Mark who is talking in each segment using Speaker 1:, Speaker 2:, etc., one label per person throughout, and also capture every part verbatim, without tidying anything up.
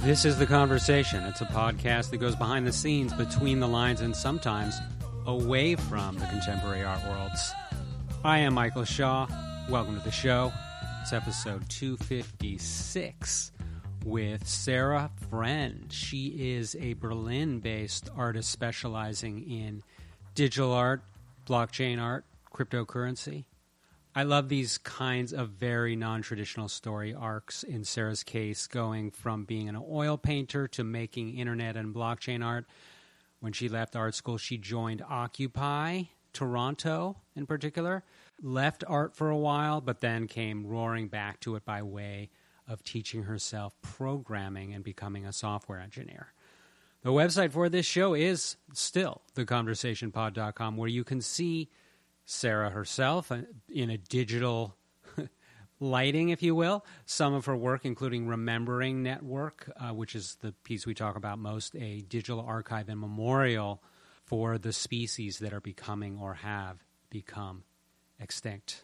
Speaker 1: This is The Conversation. It's a podcast that goes behind the scenes, between the lines, and sometimes away from the contemporary art worlds. I am Michael Shaw. Welcome to the show. It's episode two fifty-six with Sarah Friend. She is a Berlin-based artist specializing in digital art, blockchain art, cryptocurrency. I love these kinds of very non-traditional story arcs. In Sarah's case, going from being an oil painter to making internet and blockchain art. When she left art school, she joined Occupy, Toronto in particular, left art for a while, but then came roaring back to it by way of teaching herself programming and becoming a software engineer. The website for this show is still the conversation pod dot com, where you can see Sarah herself in a digital lighting, if you will. Some of her work, including Remembering Network, uh, which is the piece we talk about most, a digital archive and memorial for the species that are becoming or have become extinct.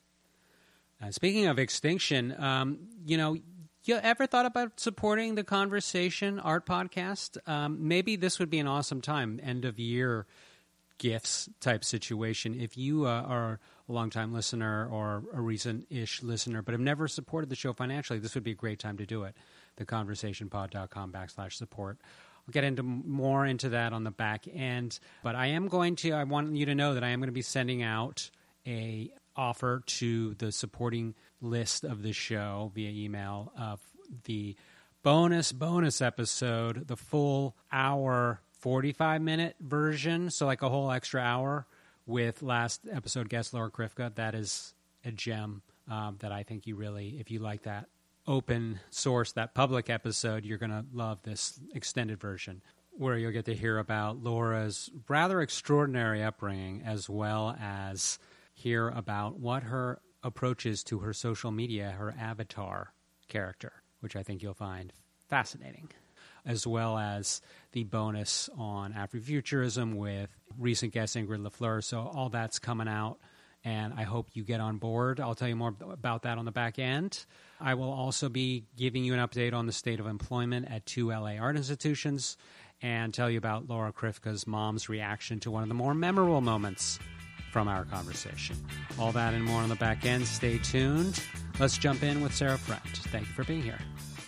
Speaker 1: Uh, speaking of extinction, um, you know, you ever thought about supporting the Conversation Art Podcast? Um, maybe this would be an awesome time, end of year gifts type situation. If you uh, are a longtime listener or a recent-ish listener but have never supported the show financially, this would be a great time to do it. the conversation pod dot com backslash support. I'll get into more into that on the back end, but I am going to, I want you to know that I am going to be sending out a offer to the supporting list of the show via email of the bonus bonus episode, the full hour forty-five minute version, so like a whole extra hour with last episode guest Laura Krifka. That is a gem um, that I think you really, if you like that open source, that public episode, you're going to love this extended version, where you'll get to hear about Laura's rather extraordinary upbringing, as well as hear about what her approach is to her social media, her avatar character, which I think you'll find fascinating, as well as the bonus on Afrofuturism with recent guest Ingrid LaFleur. So all that's coming out, and I hope you get on board. I'll tell you more about that on the back end. I will also be giving you an update on the state of employment at two L A art institutions and tell you about Laura Krifka's mom's reaction to one of the more memorable moments from our conversation. All that and more on the back end. Stay tuned. Let's jump in with Sarah Friend. Thank you for being here.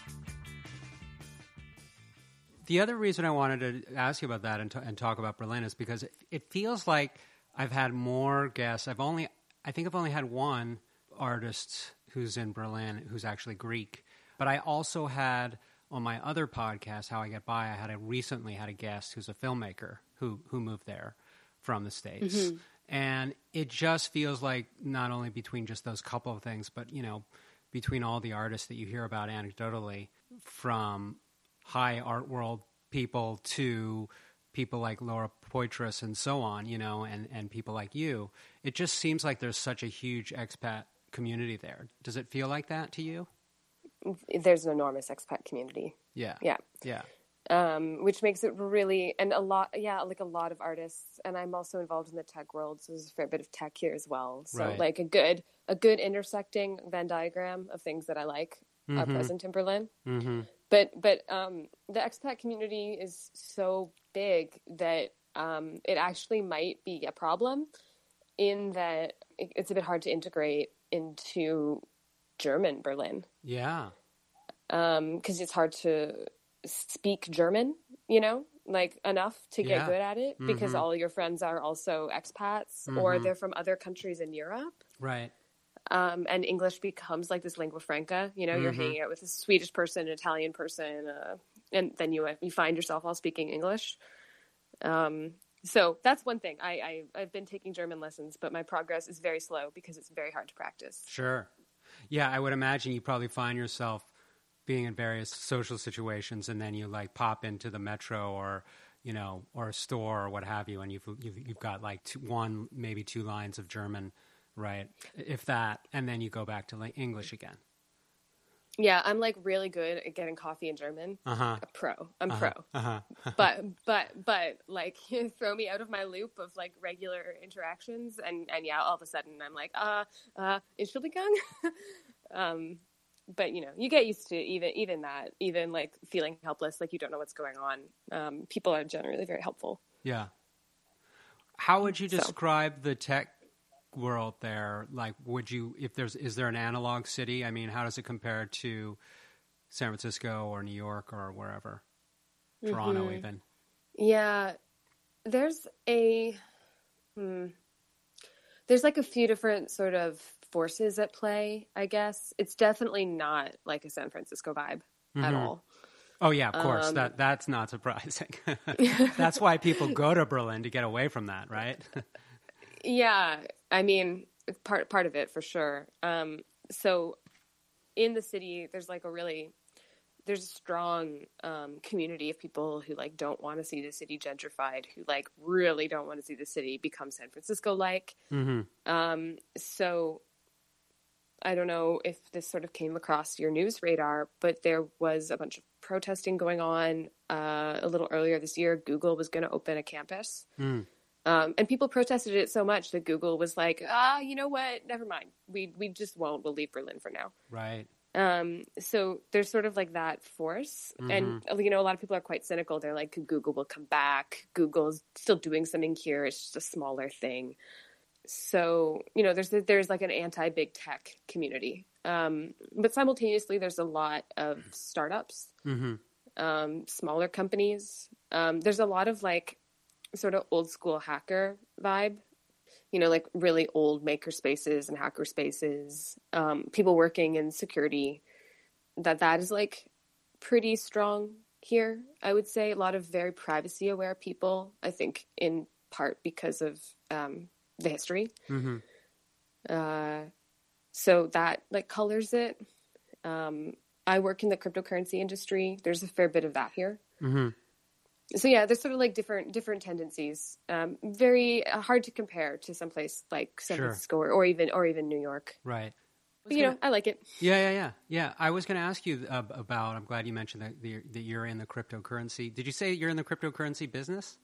Speaker 1: The other reason I wanted to ask you about that and, t- and talk about Berlin is because it, it feels like I've had more guests. I've only, I think I've only had one artist who's in Berlin who's actually Greek. But I also had on my other podcast, How I Get By, I had a recently had a guest who's a filmmaker who who moved there from the States. Mm-hmm. And it just feels like not only between just those couple of things, but, you know, between all the artists that you hear about anecdotally, from high art world people to people like Laura Poitras and so on, you know, and, and people like you, it just seems like there's such a huge expat community there. Does it feel like that to you?
Speaker 2: There's an enormous expat community.
Speaker 1: Yeah.
Speaker 2: Yeah.
Speaker 1: Yeah.
Speaker 2: Um, which makes it really, and a lot, yeah, like a lot of artists, and I'm also involved in the tech world, so there's a fair bit of tech here as well. So
Speaker 1: right.
Speaker 2: like a good, a good intersecting Venn diagram of things that I like mm-hmm. are present in Berlin.
Speaker 1: Mm-hmm.
Speaker 2: But, but um, the expat community is so big that um, it actually might be a problem in that it, it's a bit hard to integrate into German Berlin.
Speaker 1: Yeah.
Speaker 2: Um, 'cause it's hard to speak German, you know, like enough to get
Speaker 1: yeah.
Speaker 2: good at it because
Speaker 1: mm-hmm.
Speaker 2: all your friends are also expats
Speaker 1: mm-hmm.
Speaker 2: or they're from other countries in Europe.
Speaker 1: Right.
Speaker 2: Um, and English becomes like this lingua franca, you know, mm-hmm. you're hanging out with a Swedish person, an Italian person, uh, and then you you find yourself all speaking English. Um, so that's one thing. I, I, I've been taking German lessons, but my progress is very slow because it's very hard to practice.
Speaker 1: Sure. Yeah, I would imagine you probably find yourself being in various social situations, and then you like pop into the metro or, you know, or a store or what have you, and you've you've, you've got like two, one, maybe two lines of German, right? If that, and then you go back to like English again.
Speaker 2: Yeah, I'm like really good at getting coffee in German.
Speaker 1: Uh-huh.
Speaker 2: A pro. I'm
Speaker 1: uh-huh.
Speaker 2: pro.
Speaker 1: Uh-huh.
Speaker 2: but but but like throw me out of my loop of like regular interactions, and and yeah, all of a sudden I'm like uh uh Entschuldigung. um but you know, you get used to even even that, even like feeling helpless, like you don't know what's going on. Um, people are generally very helpful.
Speaker 1: Yeah. How would you
Speaker 2: So.
Speaker 1: describe the tech world there? Like, would you, if there's, is there an analog city? I mean, how does it compare to San Francisco or New York or wherever? Mm-hmm. Toronto even?
Speaker 2: Yeah. There's a, hmm, there's like a few different sort of forces at play, I guess. It's definitely not like a San Francisco vibe mm-hmm. at all.
Speaker 1: Oh yeah, of course. Um, that that's not surprising. That's why people go to Berlin, to get away from that, right?
Speaker 2: Yeah, I mean, part part of it for sure. Um, so in the city, there's like a really there's a strong um, community of people who like don't want to see the city gentrified, who like really don't want to see the city become San Francisco like. Mm-hmm. Um, so I don't know if this sort of came across your news radar, but there was a bunch of protesting going on uh, a little earlier this year. Google was going to open a campus. Mm. Um, and people protested it so much that Google was like, ah, you know what? Never mind. We we just won't. We'll leave Berlin for now.
Speaker 1: Right.
Speaker 2: Um, so there's sort of like that force. Mm-hmm. And, you know, a lot of people are quite cynical. They're like, Google will come back. Google's still doing something here. It's just a smaller thing. So, you know, there's there's like an anti-big tech community. Um, but simultaneously, there's a lot of startups, mm-hmm. um, smaller companies. Um, there's a lot of like sort of old school hacker vibe, you know, like really old maker spaces and hacker spaces, um, people working in security, that that is like pretty strong here, I would say. A lot of very privacy aware people, I think in part because of um, the history. Mm-hmm. Uh, so that like colors it. Um, I work in the cryptocurrency industry. There's a fair bit of that here. Mm-hmm. So yeah, there's sort of like different different tendencies. Um, very hard to compare to someplace like San
Speaker 1: sure.
Speaker 2: Francisco or, or even or even New York.
Speaker 1: Right.
Speaker 2: But, you gonna, know, I like it.
Speaker 1: Yeah, yeah, yeah, yeah. I was going to ask you uh, about. I'm glad you mentioned that, the, that you're in the cryptocurrency. Did you say you're in the cryptocurrency business?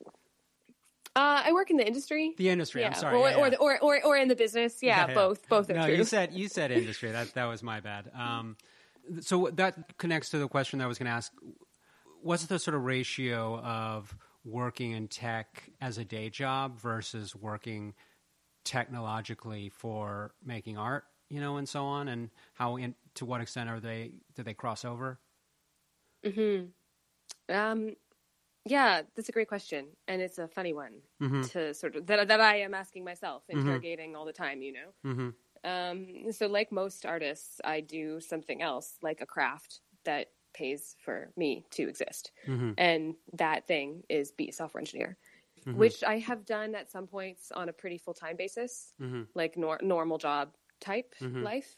Speaker 2: Uh, I work in the industry.
Speaker 1: The industry.
Speaker 2: Yeah.
Speaker 1: I'm sorry.
Speaker 2: Or
Speaker 1: yeah,
Speaker 2: or,
Speaker 1: yeah.
Speaker 2: The, or or or in the business. Yeah, yeah, yeah. both both are
Speaker 1: no,
Speaker 2: true.
Speaker 1: you said you said industry. That that was my bad. Um, so that connects to the question that I was going to ask. What's the sort of ratio of working in tech as a day job versus working technologically for making art, you know, and so on, and how, in, to what extent are they, do they cross over?
Speaker 2: Mm-hmm. Um, yeah, that's a great question. And it's a funny one mm-hmm. to sort of, that, that I am asking myself, interrogating mm-hmm. all the time, you know? Mm-hmm. Um, so like most artists, I do something else, like a craft that pays for me to exist. Mm-hmm. And that thing is be a software engineer, mm-hmm. which I have done at some points on a pretty full-time basis, mm-hmm. like nor- normal job type mm-hmm. life.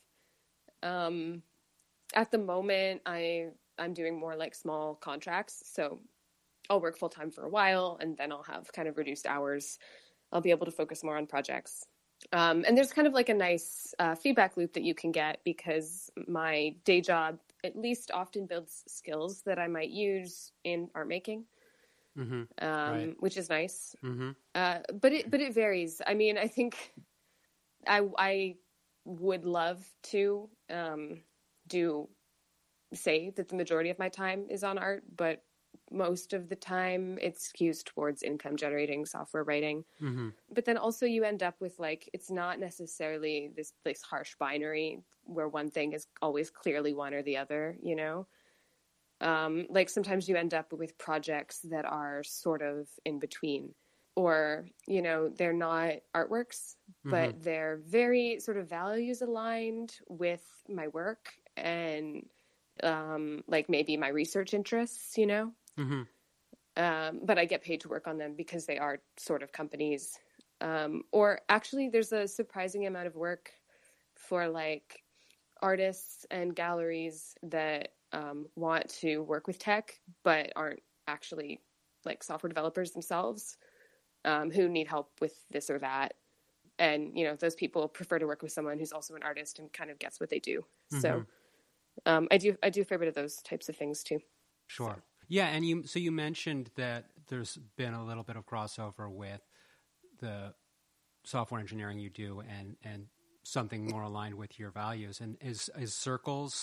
Speaker 2: Um, at the moment, I, I'm doing more like small contracts. So I'll work full-time for a while and then I'll have kind of reduced hours. I'll be able to focus more on projects. Um, and there's kind of like a nice uh, feedback loop that you can get because my day job at least often builds skills that I might use in art making, mm-hmm. um, right. which is nice. Mm-hmm. Uh, but it but it varies. I mean, I think I I would love to um, do say that the majority of my time is on art, but most of the time it's skews towards income generating software writing. Mm-hmm. But then also you end up with like, it's not necessarily this, this harsh binary where one thing is always clearly one or the other, you know? Um, like sometimes you end up with projects that are sort of in between, or, you know, they're not artworks, mm-hmm. but they're very sort of values aligned with my work and um, like maybe my research interests, you know? Mm-hmm. Um, but I get paid to work on them because they are sort of companies. Um, or actually there's a surprising amount of work for like artists and galleries that um, want to work with tech, but aren't actually like software developers themselves, um, who need help with this or that. And, you know, those people prefer to work with someone who's also an artist and kind of gets what they do. Mm-hmm. So um, I do, I do a fair bit of those types of things too.
Speaker 1: Sure. So. Yeah, and you so you mentioned that there's been a little bit of crossover with the software engineering you do and, and something more aligned with your values. And is is Circles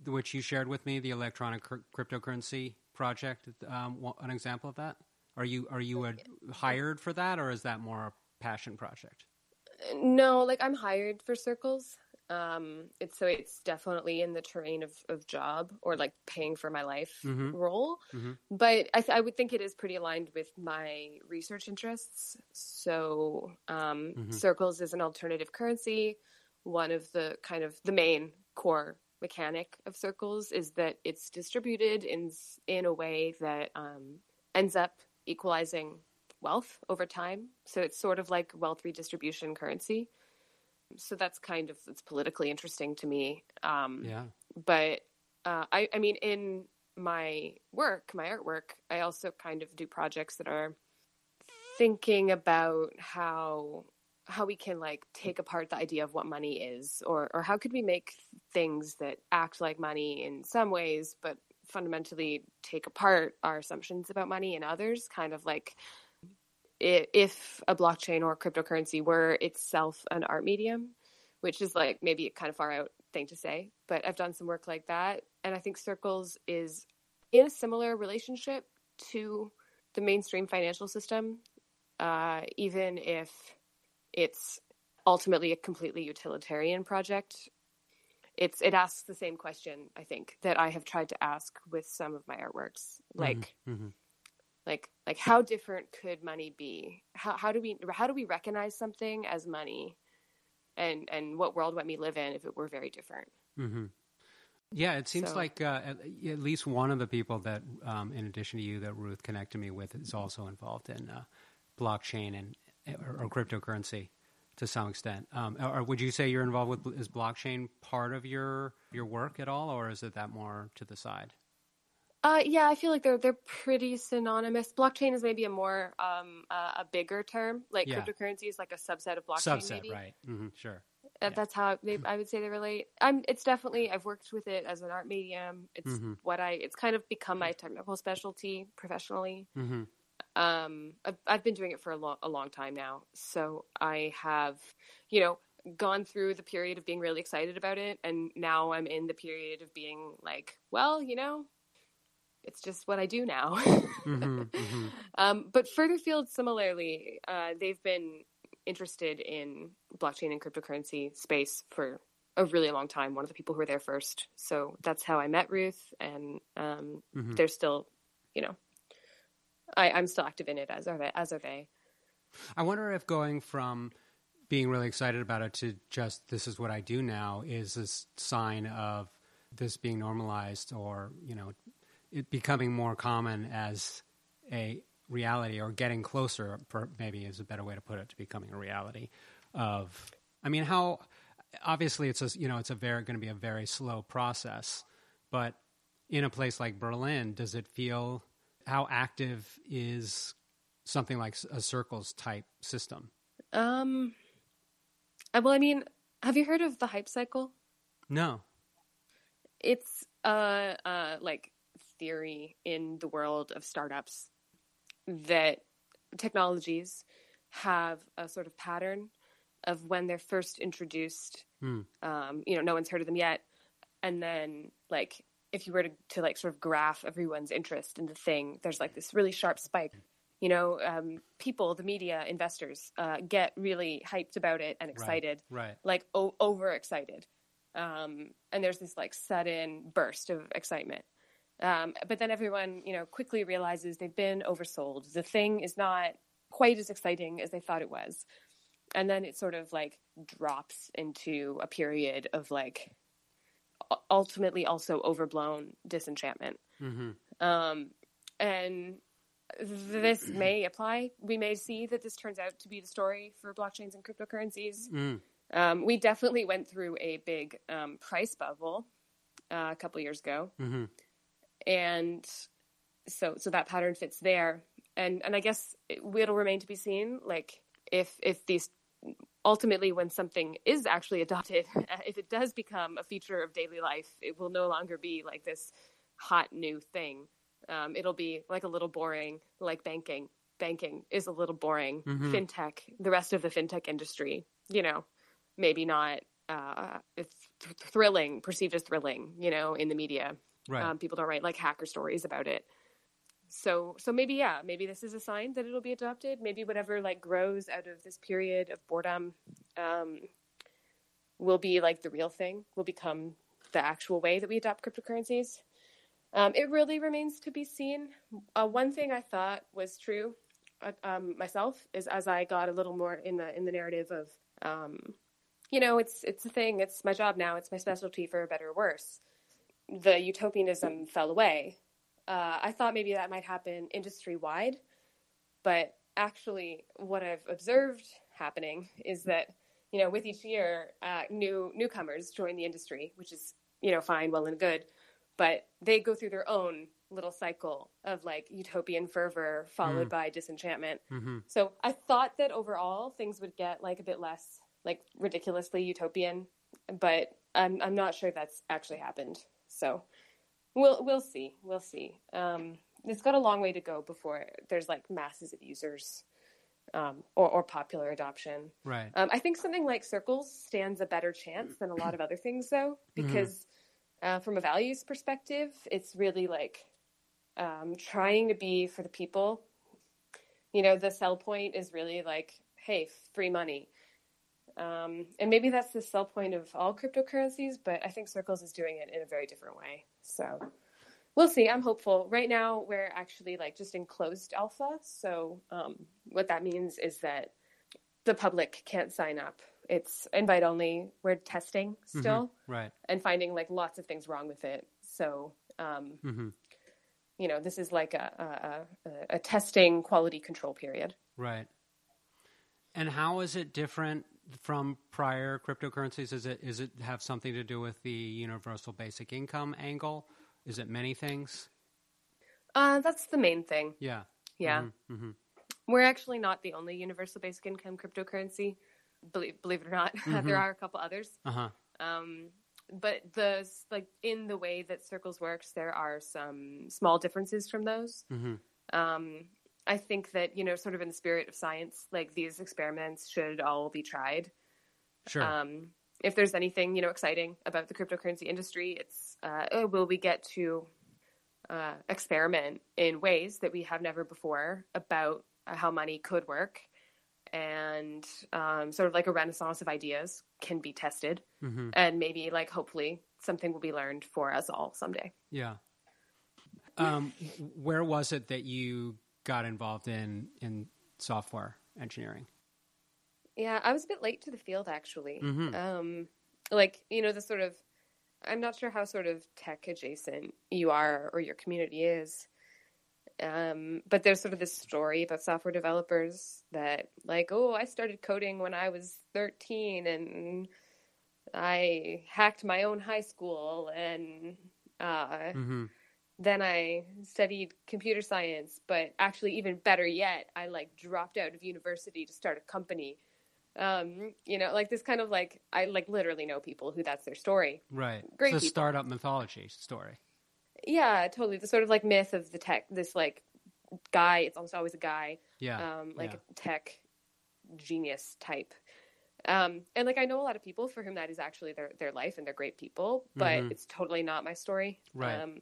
Speaker 1: which you shared with me, the electronic cr- cryptocurrency project, um, an example of that? Are you are you a, hired for that, or is that more a passion project?
Speaker 2: No, like I'm hired for Circles. Um, it's so it's definitely in the terrain of, of job or like paying for my life
Speaker 1: mm-hmm.
Speaker 2: role.
Speaker 1: Mm-hmm.
Speaker 2: But I, th- I would think it is pretty aligned with my research interests. So um,
Speaker 1: Mm-hmm.
Speaker 2: Circles is an alternative currency. One of the kind of the main core mechanic of Circles is that it's distributed in in a way that um, ends up equalizing wealth over time. So it's sort of like wealth redistribution currency. So that's kind of, it's politically interesting to me. Um,
Speaker 1: yeah.
Speaker 2: But uh, I, I mean, in my work, my artwork, I also kind of do projects that are thinking about how how we can like take apart the idea of what money is, or or how could we make things that act like money in some ways, but fundamentally take apart our assumptions about money in others, kind of like if a blockchain or cryptocurrency were itself an art medium, which is like maybe a kind of far out thing to say, but I've done some work like that. And I think Circles is in a similar relationship to the mainstream financial system, uh, even if it's ultimately a completely utilitarian project. It's it asks the same question, I think, that I have tried to ask with some of my artworks, like.
Speaker 1: Mm-hmm.
Speaker 2: Like, like how different could money be? How how do we how do we recognize something as money, and and what world might we live in if it were very different?
Speaker 1: Mm-hmm. Yeah, it seems
Speaker 2: So,
Speaker 1: like uh, at, at least one of the people that, um, in addition to you, that Ruth connected me with is also involved in uh, blockchain and or, or cryptocurrency to some extent. Um, or would you say you're involved with, is blockchain part of your your work at all, or is it that more to the side?
Speaker 2: Uh, yeah, I feel like they're they're pretty synonymous. Blockchain is maybe a more um uh, a bigger term. Like
Speaker 1: Yeah.
Speaker 2: cryptocurrency is like a subset of blockchain.
Speaker 1: Subset,
Speaker 2: maybe.
Speaker 1: right? Mm-hmm, sure.
Speaker 2: Uh,
Speaker 1: Yeah.
Speaker 2: That's how they, I would say they relate. I'm. It's definitely. I've worked with it as an art medium. It's
Speaker 1: Mm-hmm.
Speaker 2: what I. It's kind of become my technical specialty professionally.
Speaker 1: Mm-hmm.
Speaker 2: Um, I've, I've been doing it for a long a long time now. So I have, you know, gone through the period of being really excited about it, and now I'm in the period of being like, well, you know. It's just what I do now.
Speaker 1: mm-hmm, mm-hmm.
Speaker 2: Um, but Furtherfield, similarly, uh, they've been interested in blockchain and cryptocurrency space for a really long time. One of the people who were there first. So that's how I met Ruth. And um,
Speaker 1: Mm-hmm.
Speaker 2: they're still, you know, I, I'm still active in it, as are they. As are they.
Speaker 1: I wonder if going from being really excited about it to just this is what I do now is a sign of this being normalized, or, you know, it becoming more common as a reality, or getting closer, for maybe is a better way to put it, to becoming a reality of, I mean, how, obviously it's a, you know, it's a very, going to be a very slow process, but in a place like Berlin, does it feel, how active is something like a Circles type system?
Speaker 2: Um, well, I mean, have you heard of the hype cycle?
Speaker 1: No.
Speaker 2: It's, uh, uh, like, theory in the world of startups that technologies have a sort of pattern of when they're first introduced.
Speaker 1: Hmm.
Speaker 2: Um, you know, no one's heard of them yet. And then, like, if you were to, to like sort of graph everyone's interest in the thing, there's like this really sharp spike. You know, um, people, the media, investors uh, get really hyped about it and excited,
Speaker 1: Right. right.
Speaker 2: like o- overexcited. Um, and there's this like sudden burst of excitement. Um, but then everyone, you know, quickly realizes they've been oversold. The thing is not quite as exciting as they thought it was. And then it sort of like drops into a period of like ultimately also overblown disenchantment.
Speaker 1: Mm-hmm.
Speaker 2: Um, and this may apply. We may see that this turns out to be the story for blockchains and cryptocurrencies.
Speaker 1: Mm.
Speaker 2: Um, we definitely went through a big um, price bubble uh, a couple years ago.
Speaker 1: Mm-hmm.
Speaker 2: And so, so that pattern fits there. And, and I guess it, it'll remain to be seen, like if, if these ultimately, when something is actually adopted, if it does become a feature of daily life, it will no longer be like this hot new thing. Um, it'll be like a little boring, like banking. Banking is a little boring.
Speaker 1: Mm-hmm.
Speaker 2: Fintech, the rest of the fintech industry, you know, maybe not uh, it's th- thrilling, perceived as thrilling, you know, in the media.
Speaker 1: Right.
Speaker 2: Um, people don't write like hacker stories about it. So, so maybe, yeah, maybe this is a sign that it'll be adopted. Maybe whatever like grows out of this period of boredom um, will be like the real thing, will become the actual way that we adopt cryptocurrencies. Um, it really remains to be seen. Uh, one thing I thought was true uh, um, myself is as I got a little more in the in the narrative of, um, you know, it's it's a thing. It's my job now. It's my specialty, for better or worse. The utopianism fell away. Uh, I thought maybe that might happen industry-wide, but actually what I've observed happening is that, you know, with each year, uh, new newcomers join the industry, which is, you know, fine, well and good, but they go through their own little cycle of like utopian fervor followed mm. by disenchantment. Mm-hmm. So I thought that overall things would get like a bit less like ridiculously utopian, but I'm I'm not sure that's actually happened. So We'll we'll see. We'll see. Um, it's got a long way to go before there's like masses of users um, or, or popular adoption.
Speaker 1: Right.
Speaker 2: Um, I think something like Circles stands a better chance than a lot of other things, though, because mm-hmm. uh, from a values perspective, it's really like um, trying to be for the people. You know, the sell point is really like, hey, free money. Um, and maybe that's the sell point of all cryptocurrencies, but I think Circles is doing it in a very different way. So we'll see. I'm hopeful. Right now, we're actually like just in closed alpha. So um, what that means is that the public can't sign up. It's invite only. We're testing still,
Speaker 1: mm-hmm. right,
Speaker 2: and finding like lots of things wrong with it. So um, mm-hmm. you know, this is like a, a, a testing quality control period.
Speaker 1: Right. And how is it different from prior cryptocurrencies? Is it is it have something to do with the universal basic income angle? Is it many things?
Speaker 2: Uh, that's the main thing.
Speaker 1: Yeah.
Speaker 2: Yeah.
Speaker 1: Mm-hmm. Mm-hmm.
Speaker 2: We're actually not the only universal basic income cryptocurrency. Believe, believe it or not, mm-hmm. there are a couple others.
Speaker 1: Uh-huh.
Speaker 2: Um, but the like in the way that Circles works, there are some small differences from those. Mm-hmm. Um, I think that, you know, sort of in the spirit of science, like these experiments should all be tried.
Speaker 1: Sure.
Speaker 2: Um, if there's anything, you know, exciting about the cryptocurrency industry, it's uh, oh, will we get to uh, experiment in ways that we have never before about how money could work, and um, sort of like a renaissance of ideas can be tested, mm-hmm. and maybe like hopefully something will be learned for us all someday.
Speaker 1: Yeah. Um, where was it that you got involved in, in software engineering?
Speaker 2: Yeah, I was a bit late to the field, actually.
Speaker 1: Mm-hmm.
Speaker 2: Um, like, you know, the sort of, I'm not sure how sort of tech adjacent you are or your community is. Um, but there's sort of this story about software developers that like, oh, I started coding when I was thirteen and I hacked my own high school and, uh, mm-hmm. then I studied computer science, but actually even better yet, I like dropped out of university to start a company. Um, you know, like this kind of like, I like literally know people who that's their story.
Speaker 1: Right.
Speaker 2: Great
Speaker 1: it's a
Speaker 2: people.
Speaker 1: Startup mythology story.
Speaker 2: Yeah, totally. The sort of like myth of the tech, this like guy, it's almost always a guy.
Speaker 1: Yeah.
Speaker 2: Um, like
Speaker 1: yeah.
Speaker 2: a tech genius type. Um, and like I know a lot of people for whom that is actually their, their life and they're great people, but mm-hmm. it's totally not my story.
Speaker 1: Right.
Speaker 2: Um,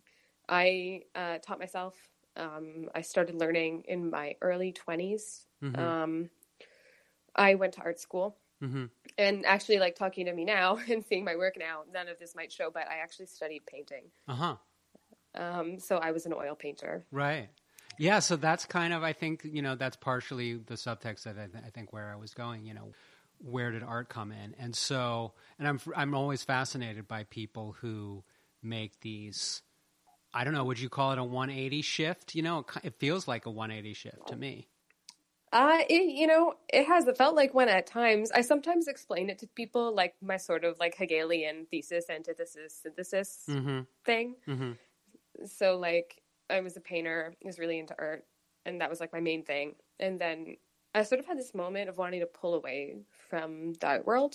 Speaker 2: I uh, taught myself. Um, I started learning in my early twenties. Mm-hmm. Um, I went to art school. Mm-hmm. And actually, like talking to me now and seeing my work now, none of this might show, but I actually studied painting.
Speaker 1: Uh-huh.
Speaker 2: Um, so I was an oil painter.
Speaker 1: Right. Yeah, so that's kind of, I think, you know, that's partially the subtext that I, th- I think where I was going, you know, where did art come in? And so, and I'm I'm always fascinated by people who make these, I don't know, would you call it a one eighty shift? You know, it feels like a one eighty shift to me.
Speaker 2: Uh, it, you know, it has. It felt like one at times. I sometimes explain it to people like my sort of like Hegelian thesis, antithesis, synthesis
Speaker 1: mm-hmm.
Speaker 2: thing.
Speaker 1: Mm-hmm.
Speaker 2: So like I was a painter, I was really into art, and that was like my main thing. And then I sort of had this moment of wanting to pull away from the art world,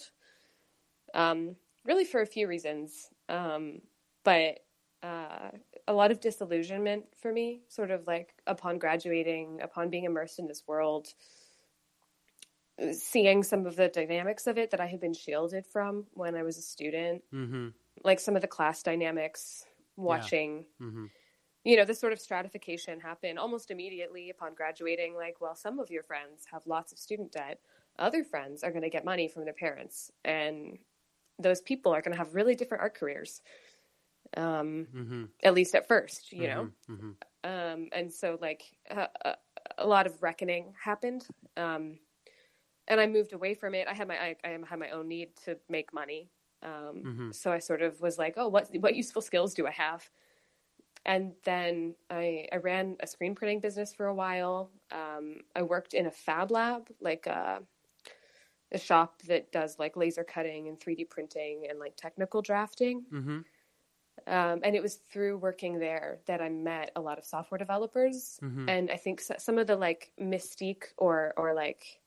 Speaker 2: um, really for a few reasons. Um, but uh, a lot of disillusionment for me, sort of like upon graduating, upon being immersed in this world, seeing some of the dynamics of it that I had been shielded from when I was a student,
Speaker 1: mm-hmm.
Speaker 2: like some of the class dynamics, watching,
Speaker 1: yeah. mm-hmm.
Speaker 2: you know, this sort of stratification happen almost immediately upon graduating. Like, well, some of your friends have lots of student debt. Other friends are going to get money from their parents. And those people are going to have really different art careers. Um, mm-hmm. At least at first, you
Speaker 1: mm-hmm.
Speaker 2: know?
Speaker 1: Mm-hmm.
Speaker 2: Um, and so like uh, a, a lot of reckoning happened. Um, and I moved away from it. I had my, I, I had my own need to make money. Um, mm-hmm. So I sort of was like, oh, what, what useful skills do I have? And then I, I ran a screen printing business for a while. Um, I worked in a fab lab, like a, a shop that does like laser cutting and three D printing and like technical drafting.
Speaker 1: Mm-hmm.
Speaker 2: Um, and it was through working there that I met a lot of software developers. Mm-hmm. And I think so, some of the like mystique or, or like,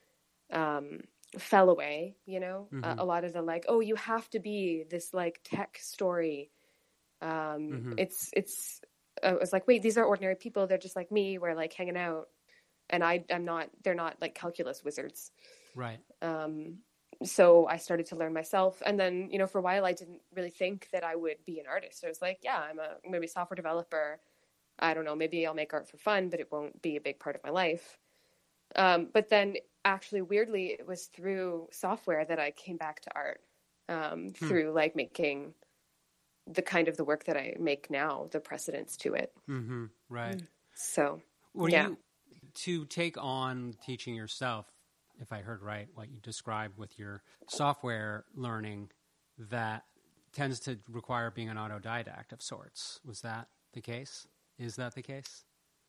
Speaker 2: um, fell away, you know, mm-hmm. uh, a lot of the like, oh, you have to be this like tech story. Um, mm-hmm. it's, it's, uh, it was like, wait, these are ordinary people. They're just like me. We're like hanging out and I, I'm not, they're not like calculus wizards.
Speaker 1: Right.
Speaker 2: Um, so I started to learn myself. And then, you know, for a while I didn't really think that I would be an artist. I was like, yeah, I'm a, maybe a software developer. I don't know, maybe I'll make art for fun, but it won't be a big part of my life. Um, but then actually weirdly, it was through software that I came back to art, um, hmm. through like making the kind of the work that I make now, the precedents to it.
Speaker 1: Mm-hmm. Right.
Speaker 2: So,
Speaker 1: Were
Speaker 2: yeah.
Speaker 1: you, to take on teaching yourself, if I heard right, what you described with your software learning, that tends to require being an autodidact of sorts. Was that the case? Is that the case?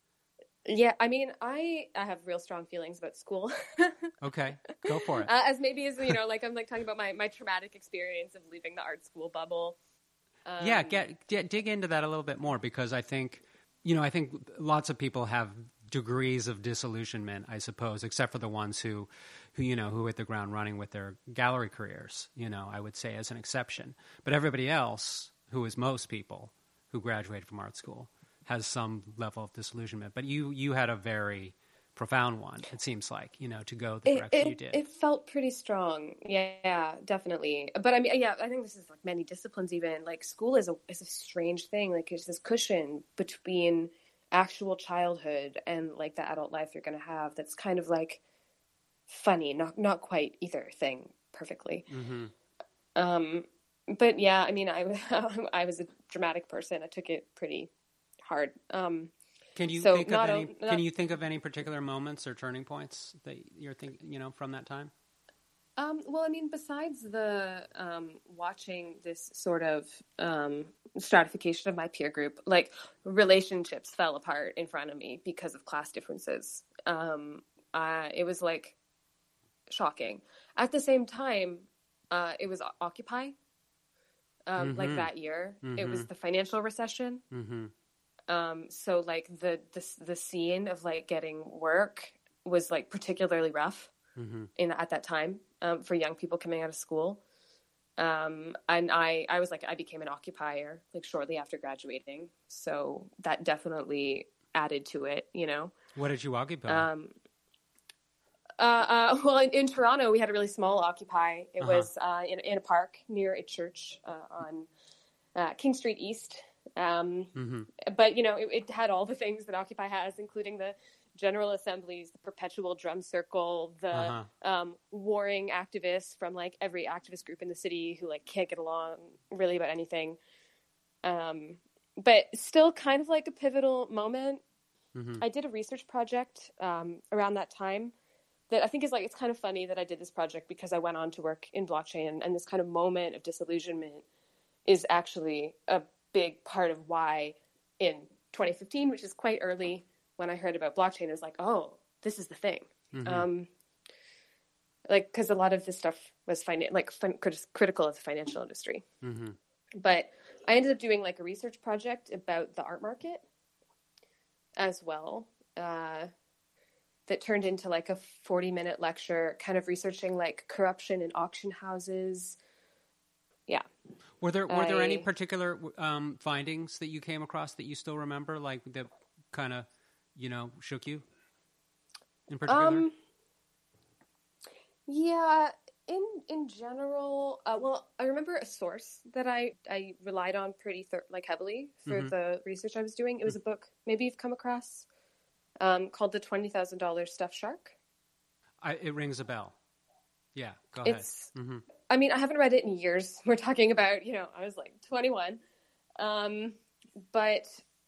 Speaker 2: Yeah, I mean, I, I have real strong feelings about school.
Speaker 1: Okay, go for it.
Speaker 2: Uh, as maybe as, you know, like I'm like talking about my, my traumatic experience of leaving the art school bubble. Um,
Speaker 1: yeah, get, get dig into that a little bit more, because I think, you know, I think lots of people have degrees of disillusionment, I suppose, except for the ones who, who, you know, who hit the ground running with their gallery careers, you know, I would say as an exception. But everybody else, who is most people who graduate from art school, has some level of disillusionment. But you, you had a very profound one, it seems like, you know, to go the direction
Speaker 2: it, it,
Speaker 1: you did.
Speaker 2: It felt pretty strong. Yeah, definitely. But I mean, yeah, I think this is like many disciplines even. Like school is a, is a strange thing. Like it's this cushion between actual childhood and like the adult life you're going to have that's kind of like funny, not not quite either thing perfectly. Mm-hmm. Um, but yeah, I mean, I, I was a dramatic person. I took it pretty hard. Um,
Speaker 1: can you
Speaker 2: so
Speaker 1: think
Speaker 2: not
Speaker 1: of any,
Speaker 2: a, not,
Speaker 1: can you think of any particular moments or turning points that you're thinking, you know, from that time?
Speaker 2: Um, well, I mean, besides the um, watching this sort of um, stratification of my peer group, like relationships fell apart in front of me because of class differences. Um, uh, it was like shocking. At the same time, uh, it was Occupy. Um, mm-hmm. Like that year, mm-hmm. It was the financial recession. Mm-hmm. Um, so like the, the the scene of like getting work was like particularly rough. Mm-hmm. In at that time, um, for young people coming out of school. Um, and I, I was like, I became an occupier like shortly after graduating. So that definitely added to it, you know.
Speaker 1: What did you occupy?
Speaker 2: Um, uh, uh, well, in, in Toronto, we had a really small Occupy. It uh-huh. was uh, in, in a park near a church uh, on uh, King Street East. Um, mm-hmm. But, you know, it, it had all the things that Occupy has, including the General Assemblies, the perpetual drum circle, the uh-huh. um, warring activists from like every activist group in the city who like can't get along really about anything. Um, but still kind of like a pivotal moment. Mm-hmm. I did a research project um, around that time that I think is like, it's kind of funny that I did this project because I went on to work in blockchain, and, and this kind of moment of disillusionment is actually a big part of why in twenty fifteen, which is quite early, when I heard about blockchain, I was like, oh, this is the thing. Mm-hmm. Um, like, because a lot of this stuff was fin- like fin- crit- critical of the financial industry. Mm-hmm. But I ended up doing like a research project about the art market as well, uh, that turned into like a forty minute lecture, kind of researching like corruption in auction houses. Yeah.
Speaker 1: Were there were there I, any particular um, findings that you came across that you still remember, like that kind of, you know, shook you in particular? Um,
Speaker 2: Yeah, in in general, uh, well, I remember a source that I I relied on pretty thir- like heavily for
Speaker 1: Mm-hmm.
Speaker 2: the research I was doing. It was a book maybe you've come across um, called The twenty thousand dollars Stuffed Shark.
Speaker 1: I, it rings a bell. Yeah, go ahead.
Speaker 2: It's,
Speaker 1: Mm-hmm.
Speaker 2: I mean, I haven't read it in years. We're talking about, you know, I was like twenty-one, um, but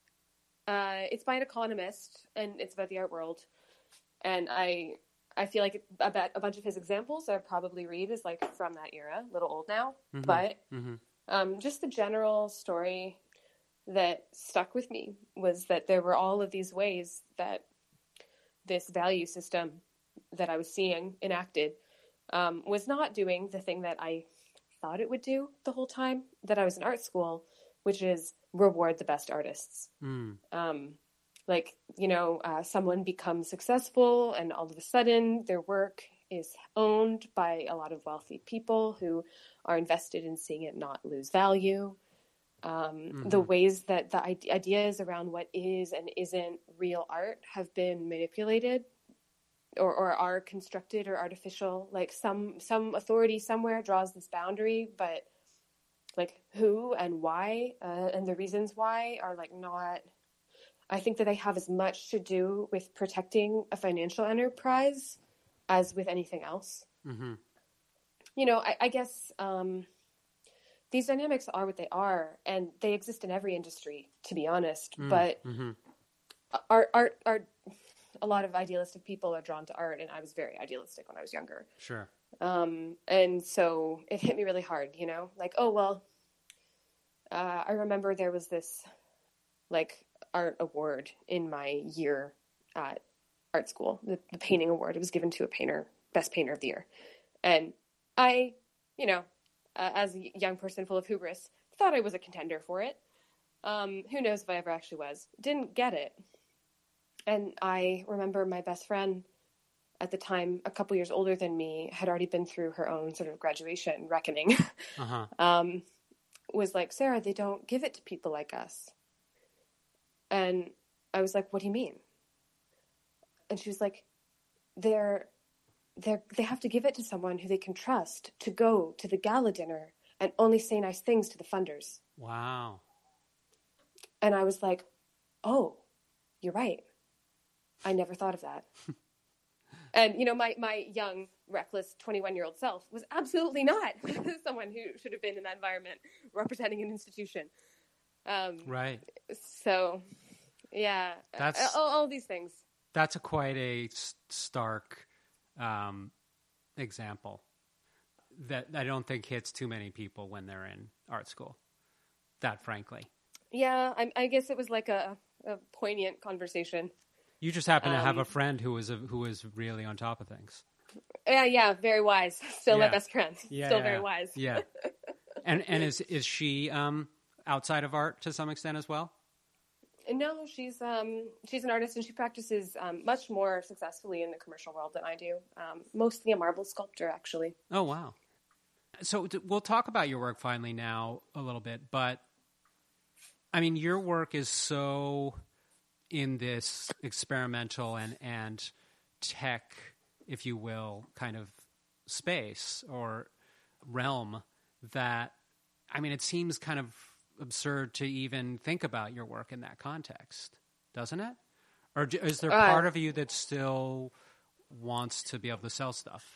Speaker 2: uh, it's by an economist and it's about the art world, and I I feel like about a bunch of his examples I probably read is like from that era, a little old now,
Speaker 1: Mm-hmm.
Speaker 2: but
Speaker 1: Mm-hmm.
Speaker 2: um, just the general story that stuck with me was that there were all of these ways that this value system that I was seeing enacted um, was not doing the thing that I thought it would do the whole time that I was in art school, which is reward the best artists.
Speaker 1: Mm.
Speaker 2: Um, like, you know, uh, someone becomes successful and all of a sudden their work is owned by a lot of wealthy people who are invested in seeing it not lose value. Um,
Speaker 1: mm-hmm.
Speaker 2: The ways that the ideas around what is and isn't real art have been manipulated or, or are constructed or artificial. Like some some authority somewhere draws this boundary, but like who and why uh, and the reasons why are like not. I think that they have as much to do with protecting a financial enterprise as with anything else.
Speaker 1: Mm-hmm.
Speaker 2: You know, I, I guess um, these dynamics are what they are, and they exist in every industry, to be honest.
Speaker 1: Mm.
Speaker 2: But
Speaker 1: mm-hmm.
Speaker 2: art, art, art, a lot of idealistic people are drawn to art, and I was very idealistic when I was younger.
Speaker 1: Sure.
Speaker 2: Um, and so it hit me really hard, you know, like, oh, well, uh, I remember there was this, like, art award in my year at art school, the, the painting award. It was given to a painter, best painter of the year. And I, you know, uh, as a young person full of hubris, thought I was a contender for it. Um, who knows if I ever actually was. Didn't get it. And I remember my best friend at the time, a couple years older than me, had already been through her own sort of graduation reckoning.
Speaker 1: Uh-huh.
Speaker 2: um, was like, Sarah, they don't give it to people like us. And I was like, what do you mean? And she was like, they're, they're, they have to give it to someone who they can trust to go to the gala dinner and only say nice things to the funders.
Speaker 1: Wow.
Speaker 2: And I was like, oh, you're right. I never thought of that. And, you know, my, my young, reckless twenty-one-year-old self was absolutely not someone who should have been in that environment representing an institution. Um,
Speaker 1: right.
Speaker 2: So, yeah,
Speaker 1: That's,
Speaker 2: all, all these things.
Speaker 1: That's a quite a stark um, example that I don't think hits too many people when they're in art school, that frankly.
Speaker 2: Yeah, I, I guess it was like a, a poignant conversation.
Speaker 1: You just happen to
Speaker 2: Um,
Speaker 1: have a friend who was a, who was really on top of things.
Speaker 2: Yeah, yeah, very wise. Still
Speaker 1: yeah.
Speaker 2: my best friend.
Speaker 1: Yeah,
Speaker 2: Still
Speaker 1: yeah.
Speaker 2: very wise.
Speaker 1: Yeah. And and is is she um, outside of art to some extent as well?
Speaker 2: No, she's um, she's an artist and she practices um, much more successfully in the commercial world than I do. Um, mostly a marble sculptor, actually.
Speaker 1: Oh, wow. So we'll talk about your work finally now a little bit, but I mean, your work is so in this experimental and, and tech, if you will, kind of space or realm that, I mean, it seems kind of absurd to even think about your work in that context, doesn't it? Or is there
Speaker 2: Uh,
Speaker 1: part of you that still wants to be able to sell stuff?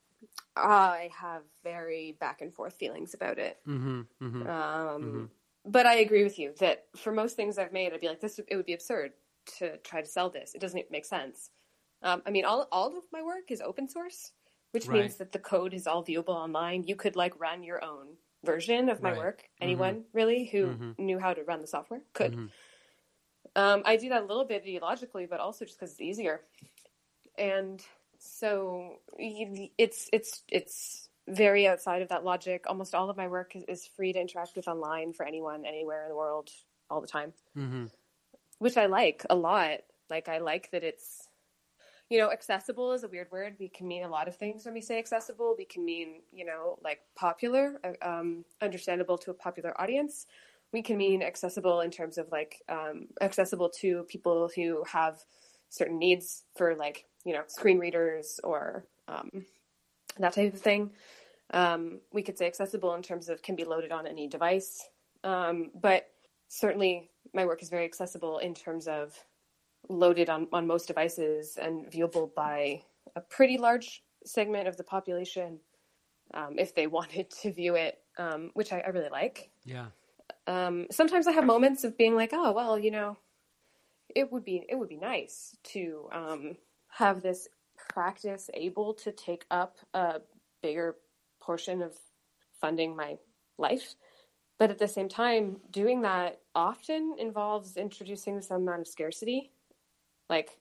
Speaker 2: I have very back and forth feelings about it.
Speaker 1: Mm-hmm, mm-hmm,
Speaker 2: Um,
Speaker 1: mm-hmm.
Speaker 2: But I agree with you that for most things I've made, I'd be like, this. It would be absurd to try to sell this. It doesn't make sense. Um, I mean, all all of my work is open source, which
Speaker 1: Right.
Speaker 2: means that the code is all viewable online. You could like run your own version of my
Speaker 1: Right.
Speaker 2: work. Anyone really who
Speaker 1: Mhm.
Speaker 2: knew how to run the software could.
Speaker 1: Mhm.
Speaker 2: Um, I do that a little bit ideologically, but also just because it's easier. And so it's it's it's very outside of that logic. Almost all of my work is, is free to interact with online for anyone, anywhere in the world, all the time,
Speaker 1: Mm-hmm.
Speaker 2: which I like a lot. Like I like that it's, you know, accessible is a weird word. We can mean a lot of things when we say accessible. We can mean, you know, like popular, um, understandable to a popular audience. We can mean accessible in terms of like um, accessible to people who have certain needs for like, you know, screen readers or um, that type of thing. Um, we could say accessible in terms of can be loaded on any device. Um, but certainly my work is very accessible in terms of loaded on, on most devices and viewable by a pretty large segment of the population um, if they wanted to view it, um, which I, I really like.
Speaker 1: Yeah.
Speaker 2: Um, sometimes I have moments of being like, oh, well, you know, it would be it would be nice to um, have this practice able to take up a bigger portion of funding my life. But at the same time, doing that often involves introducing some amount of scarcity. Like,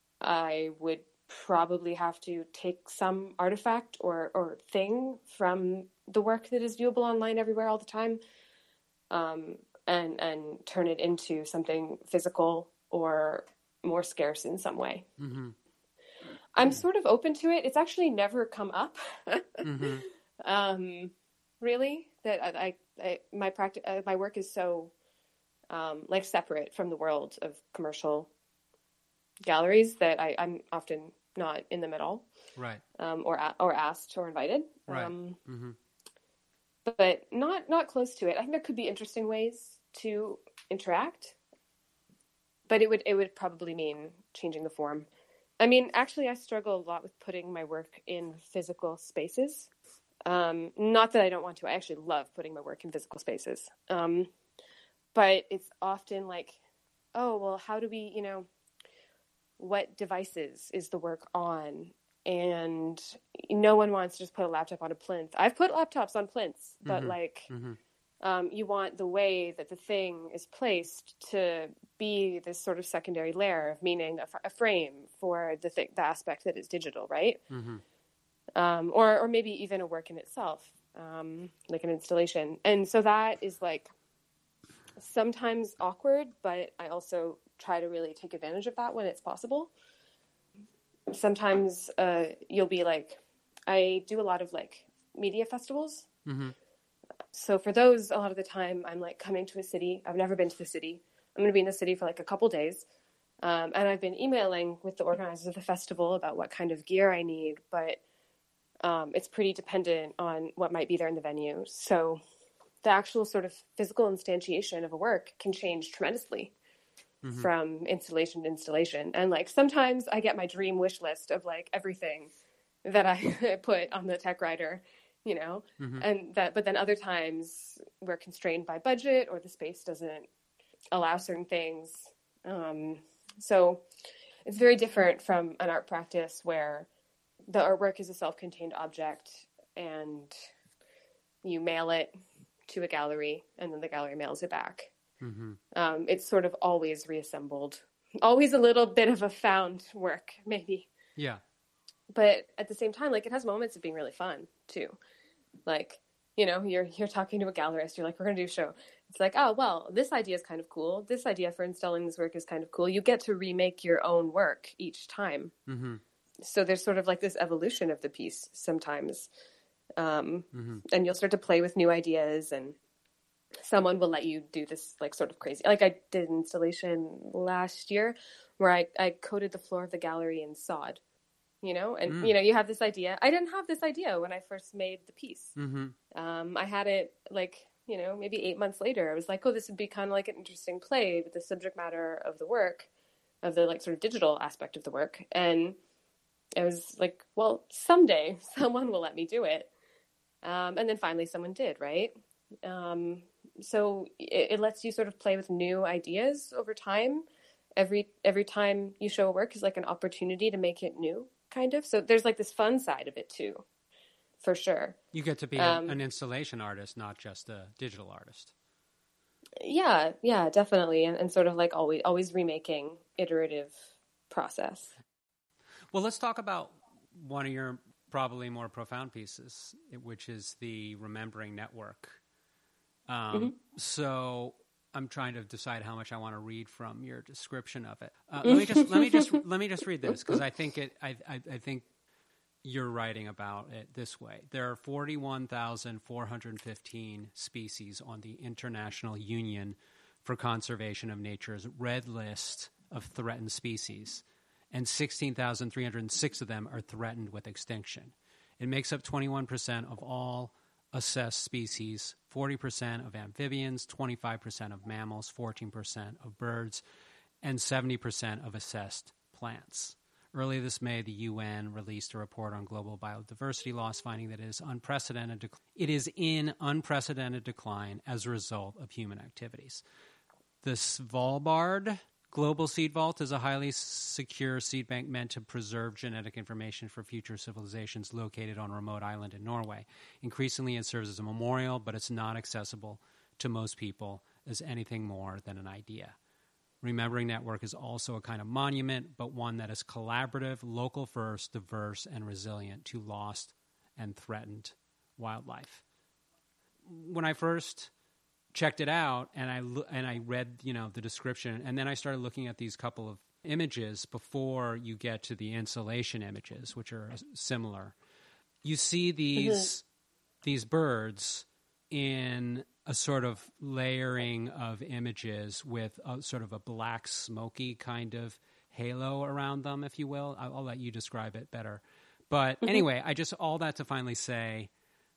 Speaker 2: I would probably have to take some artifact or, or thing from the work that is viewable online everywhere all the time, um, and and turn it into something physical or more scarce in some way.
Speaker 1: Mm-hmm.
Speaker 2: I'm sort of open to it. It's actually never come up,
Speaker 1: mm-hmm.
Speaker 2: um, really. That I, I, I my practice, uh, my work is so um, like separate from the world of commercial galleries that I, I'm often not in them at all,
Speaker 1: right?
Speaker 2: Um, or or asked or invited,
Speaker 1: right?
Speaker 2: Um,
Speaker 1: mm-hmm.
Speaker 2: But not not close to it. I think there could be interesting ways to interact, but it would it would probably mean changing the form. I mean, actually, I struggle a lot with putting my work in physical spaces. Um, not that I don't want to. I actually love putting my work in physical spaces, um, but it's often like, oh well, how do we, you know. What devices is the work on? And no one wants to just put a laptop on a plinth. I've put laptops on plinths, but
Speaker 1: mm-hmm.
Speaker 2: like,
Speaker 1: mm-hmm.
Speaker 2: Um, you want the way that the thing is placed to be this sort of secondary layer of meaning, a, a frame for the th- the aspect that is digital, right?
Speaker 1: Mm-hmm.
Speaker 2: Um, or or maybe even a work in itself, um, like an installation. And so that is like sometimes awkward, but I also try to really take advantage of that when it's possible. Sometimes uh, you'll be like, I do a lot of like media festivals.
Speaker 1: Mm-hmm.
Speaker 2: So for those, a lot of the time I'm like coming to a city. I've never been to the city. I'm going to be in the city for like a couple days. Um, and I've been emailing with the organizers of the festival about what kind of gear I need, but um, it's pretty dependent on what might be there in the venue. So the actual sort of physical instantiation of a work can change tremendously. Mm-hmm. From installation to installation. And like sometimes I get my dream wish list of like everything that I put on the tech rider, you know, mm-hmm. and that, but then other times we're constrained by budget or the space doesn't allow certain things. Um, so it's very different from an art practice where the artwork is a self-contained object and you mail it to a gallery and then the gallery mails it back. Mm-hmm. Um, it's sort of always reassembled, always a little bit of a found work, maybe.
Speaker 1: Yeah.
Speaker 2: But at the same time, like it has moments of being really fun too. Like, you know, you're you're talking to a gallerist, you're like, we're gonna do a show. It's like, oh well, this idea is kind of cool. This idea for installing this work is kind of cool. You get to remake your own work each time. Mm-hmm. So there's sort of like this evolution of the piece sometimes, um, mm-hmm. and you'll start to play with new ideas and. Someone will let you do this like sort of crazy, like I did an installation last year where I, I coated the floor of the gallery in sod, you know, and mm. you know, you have this idea. I didn't have this idea when I first made the piece. Mm-hmm. Um, I had it like, you know, maybe eight months later, I was like, oh, this would be kind of like an interesting play with the subject matter of the work, of the like sort of digital aspect of the work. And I was like, well, someday someone will let me do it. Um, and then finally someone did, right? Um, so it, it lets you sort of play with new ideas over time. Every every time you show a work is like an opportunity to make it new, kind of. So there's like this fun side of it too, for sure.
Speaker 1: You get to be um, an installation artist, not just a digital artist.
Speaker 2: Yeah, yeah, definitely, and, and sort of like always always remaking, iterative process.
Speaker 1: Well, let's talk about one of your probably more profound pieces, which is the Remembering Network. Um, mm-hmm. So I'm trying to decide how much I want to read from your description of it. Uh, let me just let me just let me just read this because I think it. I, I I think you're writing about it this way. There are forty-one thousand four hundred fifteen species on the International Union for Conservation of Nature's Red List of Threatened Species, and sixteen thousand three hundred six of them are threatened with extinction. It makes up twenty-one percent of all assessed species, forty percent of amphibians, twenty-five percent of mammals, fourteen percent of birds, and seventy percent of assessed plants. Early this May, the U N released a report on global biodiversity loss, finding that it is unprecedented. Dec- it is in unprecedented decline as a result of human activities. The Svalbard Global Seed Vault is a highly secure seed bank meant to preserve genetic information for future civilizations located on a remote island in Norway. Increasingly, it serves as a memorial, but it's not accessible to most people as anything more than an idea. Remembering Network is also a kind of monument, but one that is collaborative, local first, diverse, and resilient to lost and threatened wildlife. When I first checked it out and I lo- and I read, you know, the description, and then I started looking at these couple of images before you get to the installation images, which are similar. You see these mm-hmm. these birds in a sort of layering of images with a sort of a black, smoky kind of halo around them, if you will. I'll, I'll let you describe it better. But mm-hmm. anyway, I just, all that to finally say,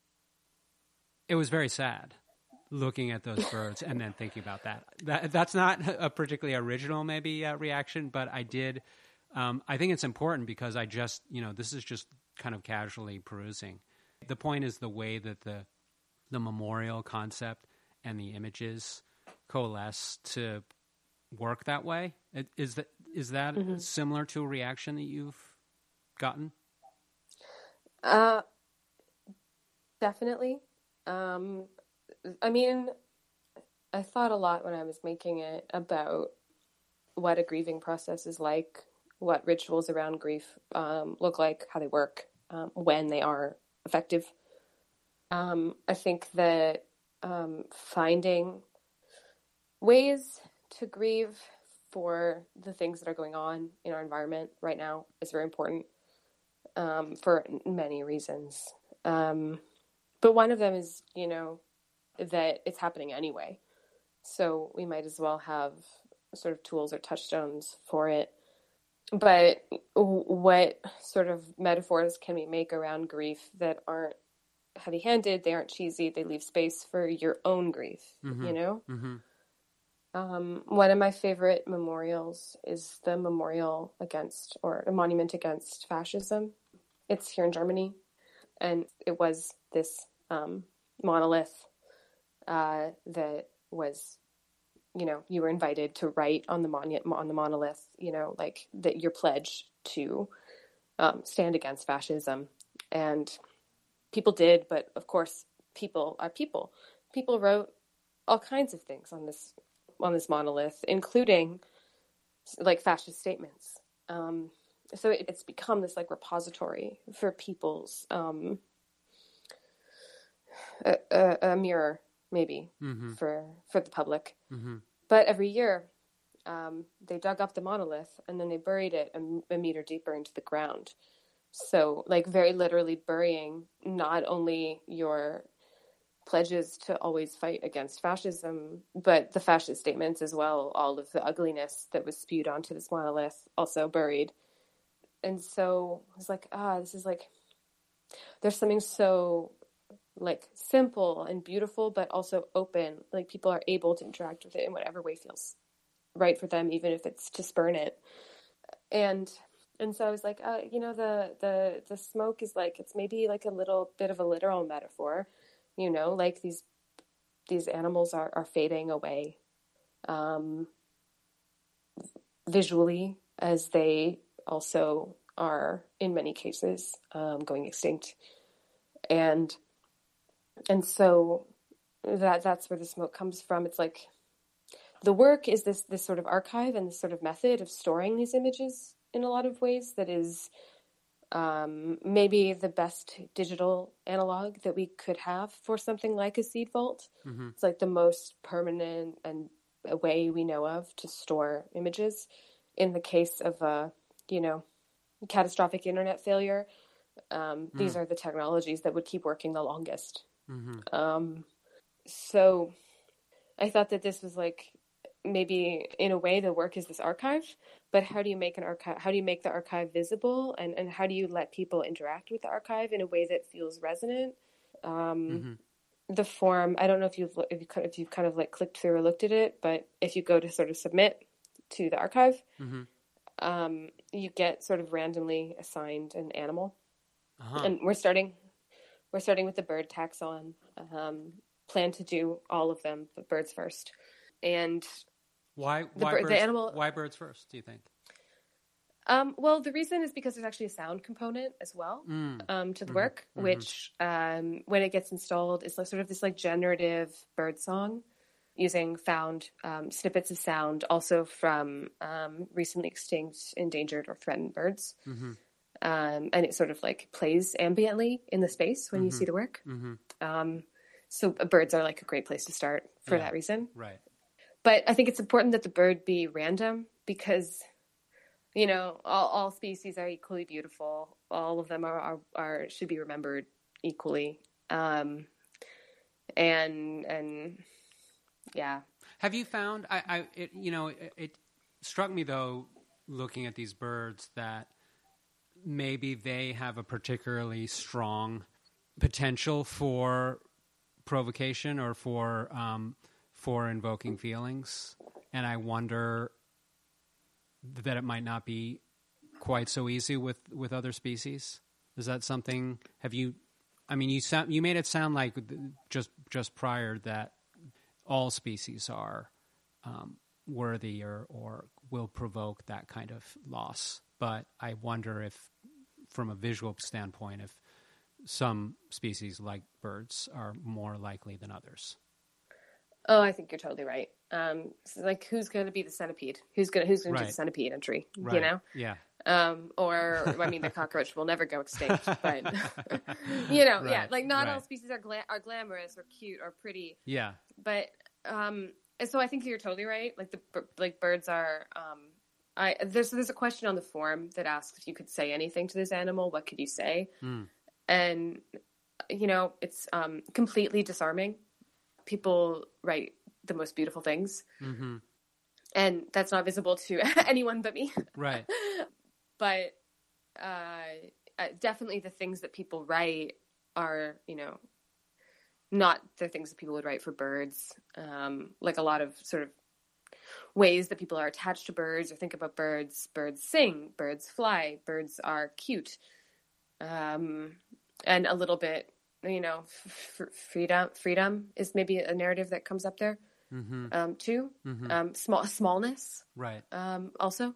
Speaker 1: it was very sad looking at those birds and then thinking about that. that that's not a particularly original, maybe, uh, reaction, but I did, um, I think it's important because I just, you know, this is just kind of casually perusing. The point is the way that the the memorial concept and the images coalesce to work that way. Is that is that mm-hmm. similar to a reaction that you've gotten?
Speaker 2: Uh, definitely. Um, I mean, I thought a lot when I was making it about what a grieving process is like, what rituals around grief um, look like, how they work, um, when they are effective. Um, I think that um, finding ways to grieve for the things that are going on in our environment right now is very important um, for many reasons. Um, but one of them is, you know, that it's happening anyway. So we might as well have sort of tools or touchstones for it. But what sort of metaphors can we make around grief that aren't heavy-handed, they aren't cheesy, they leave space for your own grief, mm-hmm. you know? Mm-hmm. Um, one of my favorite memorials is the memorial against, or a monument against fascism. It's here in Germany, and it was this um, monolith uh, that was, you know, you were invited to write on the monument, on the monolith, you know, like that your pledge to um, stand against fascism. And people did, but of course, people are people. People wrote all kinds of things on this on this monolith, including like fascist statements. Um, so it, it's become this like repository for people's um, a, a, a mirror, maybe mm-hmm. for for the public. Mm-hmm. But every year, um, they dug up the monolith and then they buried it a, a meter deeper into the ground. So, like, very literally burying not only your pledges to always fight against fascism, but the fascist statements as well, all of the ugliness that was spewed onto this monolith, also buried. And so I was like, ah, this is like, there's something so, like, simple and beautiful, but also open. Like, people are able to interact with it in whatever way feels right for them, even if it's to spurn it. And... And so I was like, uh, you know, the, the, the smoke is like, it's maybe like a little bit of a literal metaphor, you know, like these, these animals are, are fading away, um, visually, as they also are in many cases, um, going extinct. And, and so that, that's where the smoke comes from. It's like the work is this, this sort of archive and this sort of method of storing these images in a lot of ways that is um, maybe the best digital analog that we could have for something like a seed vault. Mm-hmm. It's like the most permanent and a way we know of to store images. In the case of a, you know, catastrophic internet failure, um, mm. these are the technologies that would keep working the longest. Mm-hmm. Um, so I thought that this was like maybe in a way the work is this archive, but how do you make an archive, how do you make the archive visible, and, and how do you let people interact with the archive in a way that feels resonant? Um, mm-hmm. The form, I don't know if you've, if, you, if you've kind of like clicked through or looked at it, but if you go to sort of submit to the archive, mm-hmm. um, you get sort of randomly assigned an animal. Uh-huh. And we're starting, we're starting with the bird taxon, um, plan to do all of them, but birds first. And
Speaker 1: why,
Speaker 2: the,
Speaker 1: why,
Speaker 2: bird,
Speaker 1: birds,
Speaker 2: the animal,
Speaker 1: why birds first, do you think?
Speaker 2: Um, well, the reason is because there's actually a sound component as well mm. um, to the mm-hmm. work, mm-hmm. which um, when it gets installed, is like sort of this like generative bird song using found um, snippets of sound, also from um, recently extinct, endangered, or threatened birds. Mm-hmm. Um, and it sort of like plays ambiently in the space when mm-hmm. you see the work. Mm-hmm. Um, so uh, birds are like a great place to start for yeah. that reason.
Speaker 1: Right.
Speaker 2: But I think it's important that the bird be random because, you know, all, all species are equally beautiful. All of them are, are, are should be remembered equally. Um, and, and yeah.
Speaker 1: Have you found, I, I it, you know, it, it struck me though, looking at these birds, that maybe they have a particularly strong potential for provocation or for, um, for invoking feelings. And I wonder that it might not be quite so easy with, with other species. Is that something, have you, I mean, you sound, you made it sound like just, just prior that all species are um, worthy or, or will provoke that kind of loss. But I wonder if, from a visual standpoint, if some species like birds are more likely than others.
Speaker 2: Oh, I think you're totally right. Um, so like, who's going to be the centipede? Who's going to who's going right. to do the centipede entry?
Speaker 1: Right.
Speaker 2: You know?
Speaker 1: Yeah.
Speaker 2: Um, or I mean, the cockroach will never go extinct, but you know, right. yeah, like not right. all species are gla- are glamorous or cute or pretty.
Speaker 1: Yeah.
Speaker 2: But um, so I think you're totally right. Like the like birds are. Um, I there's there's a question on the forum that asks if you could say anything to this animal. What could you say? Mm. And you know, it's um, completely disarming. People write the most beautiful things, mm-hmm. and that's not visible to anyone but me.
Speaker 1: Right.
Speaker 2: But uh, definitely the things that people write are, you know, not the things that people would write for birds. Um, like a lot of sort of ways that people are attached to birds or think about birds. Birds sing, birds fly, birds are cute. Um, and a little bit, you know, f- freedom, freedom is maybe a narrative that comes up there, mm-hmm. um, too. Mm-hmm. Um, small, smallness.
Speaker 1: Right.
Speaker 2: Um, also.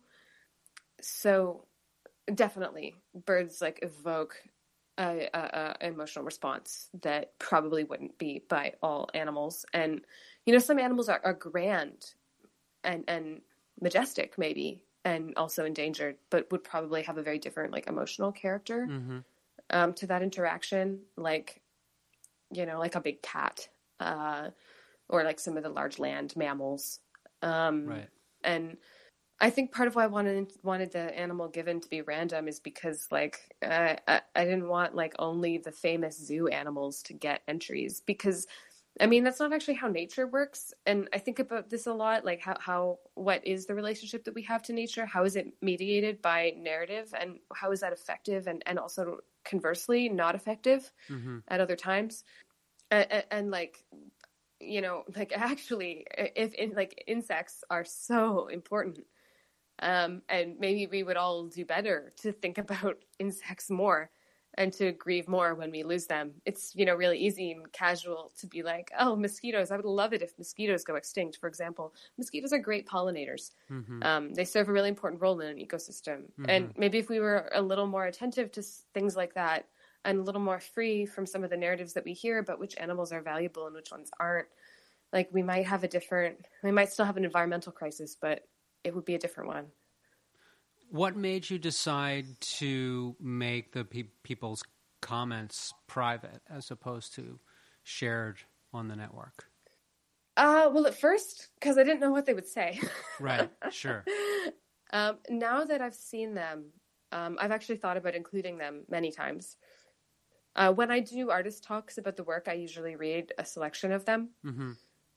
Speaker 2: So definitely birds like evoke a, a, a emotional response that probably wouldn't be by all animals. And, you know, some animals are, are grand and, and majestic maybe, and also endangered, but would probably have a very different like emotional character, mm-hmm. um, to that interaction. Like, you know, like a big cat, uh, or like some of the large land mammals. Um,
Speaker 1: right.
Speaker 2: And I think part of why I wanted wanted the animal given to be random is because, like, uh, I, I didn't want, like, only the famous zoo animals to get entries. Because, I mean, that's not actually how nature works. And I think about this a lot, like, how, how what is the relationship that we have to nature? How is it mediated by narrative? And how is that effective and, and also, conversely, not effective mm-hmm. at other times? And, and, and, like, you know, like, actually, if, in, like, insects are so important. Um, and maybe we would all do better to think about insects more and to grieve more when we lose them. It's, you know, really easy and casual to be like, oh, mosquitoes. I would love it if mosquitoes go extinct, for example. Mosquitoes are great pollinators. Mm-hmm. Um, they serve a really important role in an ecosystem. Mm-hmm. And maybe if we were a little more attentive to things like that and a little more free from some of the narratives that we hear about which animals are valuable and which ones aren't, like we might have a different, we might still have an environmental crisis, but it would be a different one.
Speaker 1: What made you decide to make the pe- people's comments private as opposed to shared on the network?
Speaker 2: Uh, well, at first, because I didn't know what they would say.
Speaker 1: Right, sure.
Speaker 2: um, now that I've seen them, um, I've actually thought about including them many times. Uh, when I do artist talks about the work, I usually read a selection of them. Mm-hmm.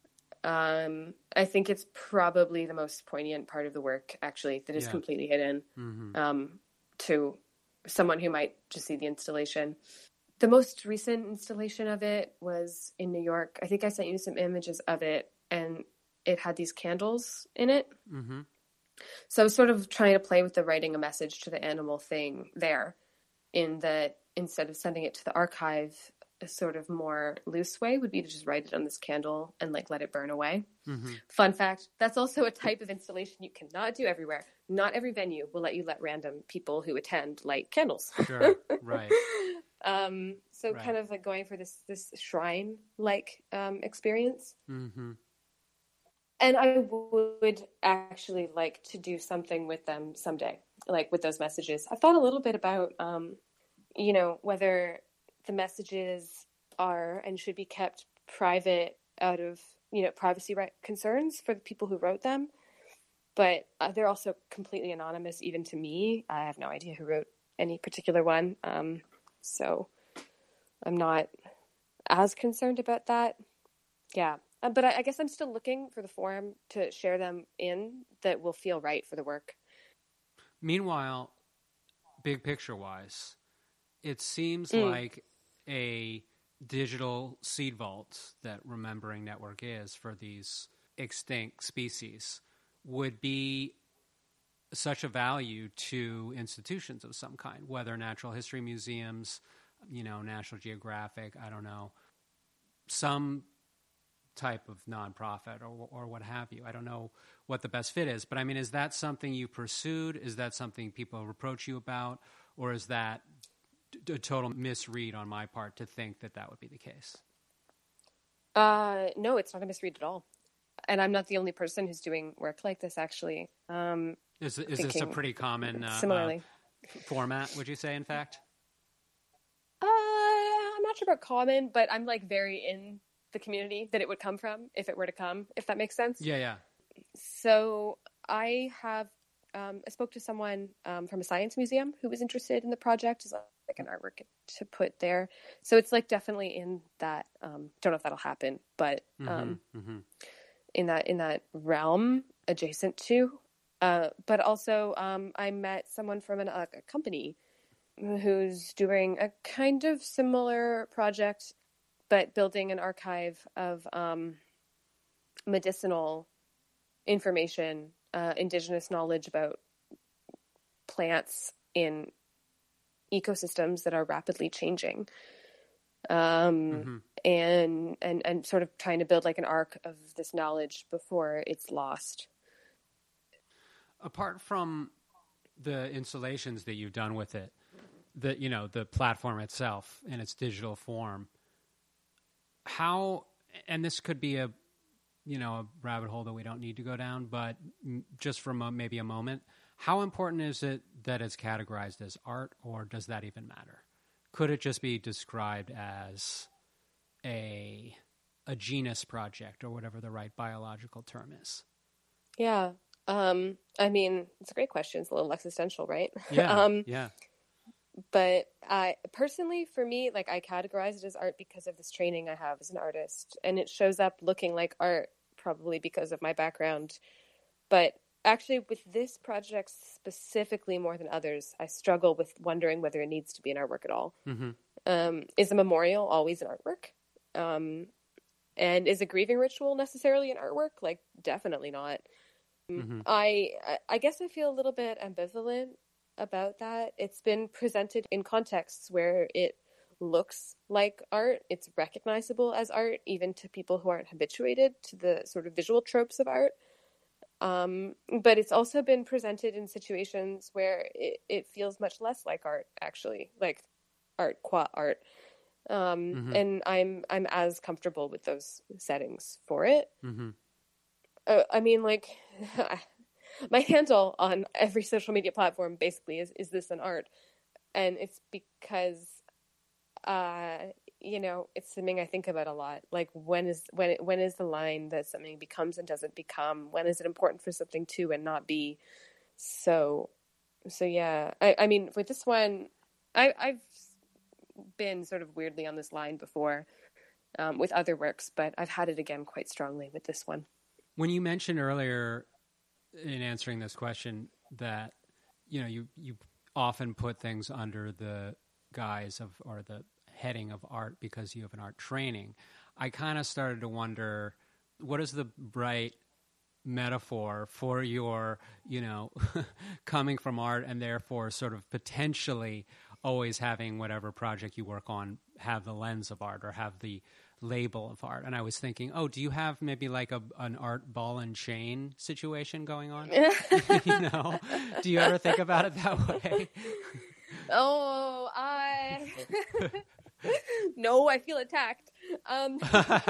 Speaker 2: Um, I think it's probably the most poignant part of the work, actually, that is
Speaker 1: Yeah.
Speaker 2: completely hidden
Speaker 1: Mm-hmm.
Speaker 2: um, to someone who might just see the installation. The most recent installation of it was in New York. I think I sent you some images of it, and it had these candles in it.
Speaker 1: Mm-hmm.
Speaker 2: So I was sort of trying to play with the writing a message to the animal thing there, in that instead of sending it to the archive, a sort of more loose way would be to just write it on this candle and like let it burn away.
Speaker 1: Mm-hmm.
Speaker 2: Fun fact, that's also a type of installation you cannot do everywhere. Not every venue will let you let random people who attend light candles.
Speaker 1: Sure. Right.
Speaker 2: um, so
Speaker 1: Right.
Speaker 2: kind of like going for this this shrine like um, experience.
Speaker 1: Mm-hmm.
Speaker 2: And I would actually like to do something with them someday, like with those messages. I've thought a little bit about, um, you know, whether the messages are and should be kept private out of, you know, privacy right concerns for the people who wrote them. But uh, they're also completely anonymous, even to me. I have no idea who wrote any particular one. Um, so I'm not as concerned about that. Yeah. Uh, but I, I guess I'm still looking for the forum to share them in that will feel right for the work.
Speaker 1: Meanwhile, big picture wise, it seems
Speaker 2: Mm.
Speaker 1: like a digital seed vault that Remembering Network is for these extinct species would be such a value to institutions of some kind, whether natural history museums, you know, National Geographic, I don't know, some type of nonprofit or or what have you. I don't know what the best fit is, but I mean, is that something you pursued? Is that something people reproach you about? Or is that a total misread on my part to think that that would be the case?
Speaker 2: Uh, no, it's not a misread at all. And I'm not the only person who's doing work like this, actually. Um,
Speaker 1: Is, is this a pretty common uh,
Speaker 2: similarly.
Speaker 1: uh, format, would you say, in fact?
Speaker 2: Uh, I'm not sure about common, but I'm like very in the community that it would come from if it were to come, if that makes sense.
Speaker 1: Yeah, yeah.
Speaker 2: So I have, um, I spoke to someone um, from a science museum who was interested in the project as like an artwork to put there. So it's like definitely in that, um, don't know if that'll happen, but um,
Speaker 1: Mm-hmm, mm-hmm.
Speaker 2: in that, in that realm adjacent to, uh, but also um, I met someone from an, uh, a company who's doing a kind of similar project, but building an archive of um, medicinal information, uh, indigenous knowledge about plants in ecosystems that are rapidly changing, um,
Speaker 1: Mm-hmm.
Speaker 2: and and and sort of trying to build like an arc of this knowledge before it's lost.
Speaker 1: Apart from the installations that you've done with it, the you know the platform itself in its digital form, how, and this could be a you know a rabbit hole that we don't need to go down, but just for a, maybe a moment, how important is it that it's categorized as art, or does that even matter? Could it just be described as a a genus project, or whatever the right biological term is?
Speaker 2: Yeah. Um, I mean, it's a great question. It's a little existential, right?
Speaker 1: Yeah.
Speaker 2: um,
Speaker 1: yeah.
Speaker 2: But I personally, for me, like I categorize it as art because of this training I have as an artist, and it shows up looking like art probably because of my background. But actually, with this project specifically more than others, I struggle with wondering whether it needs to be an artwork at all.
Speaker 1: Mm-hmm.
Speaker 2: Um, is a memorial always an artwork? Um, and is a grieving ritual necessarily an artwork? Like, definitely not.
Speaker 1: Mm-hmm.
Speaker 2: I I guess I feel a little bit ambivalent about that. It's been presented in contexts where it looks like art. It's recognizable as art, even to people who aren't habituated to the sort of visual tropes of art. Um, but it's also been presented in situations where it, it feels much less like art, actually, like art qua art. Um,
Speaker 1: Mm-hmm.
Speaker 2: and I'm I'm as comfortable with those settings for it.
Speaker 1: Mm-hmm.
Speaker 2: Uh, I mean, like, my handle on every social media platform basically is, is this an art? And it's because, uh, you know, it's something I think about a lot. Like, when is, when, when is the line that something becomes and doesn't become? When is it important for something to and not be? So, so yeah, I, I mean, with this one, I, I've been sort of weirdly on this line before. um, with other works, but I've had it again quite strongly with this one.
Speaker 1: When you mentioned earlier in answering this question that, you know, you, you often put things under the guise of, or the heading of art because you have an art training, I kind of started to wonder, what is the right metaphor for your, you know, coming from art and therefore sort of potentially always having whatever project you work on have the lens of art or have the label of art? And I was thinking, oh, do you have maybe like a an art ball and chain situation going on? You know, do you ever think about it that way?
Speaker 2: Oh, I no, I feel attacked. Um,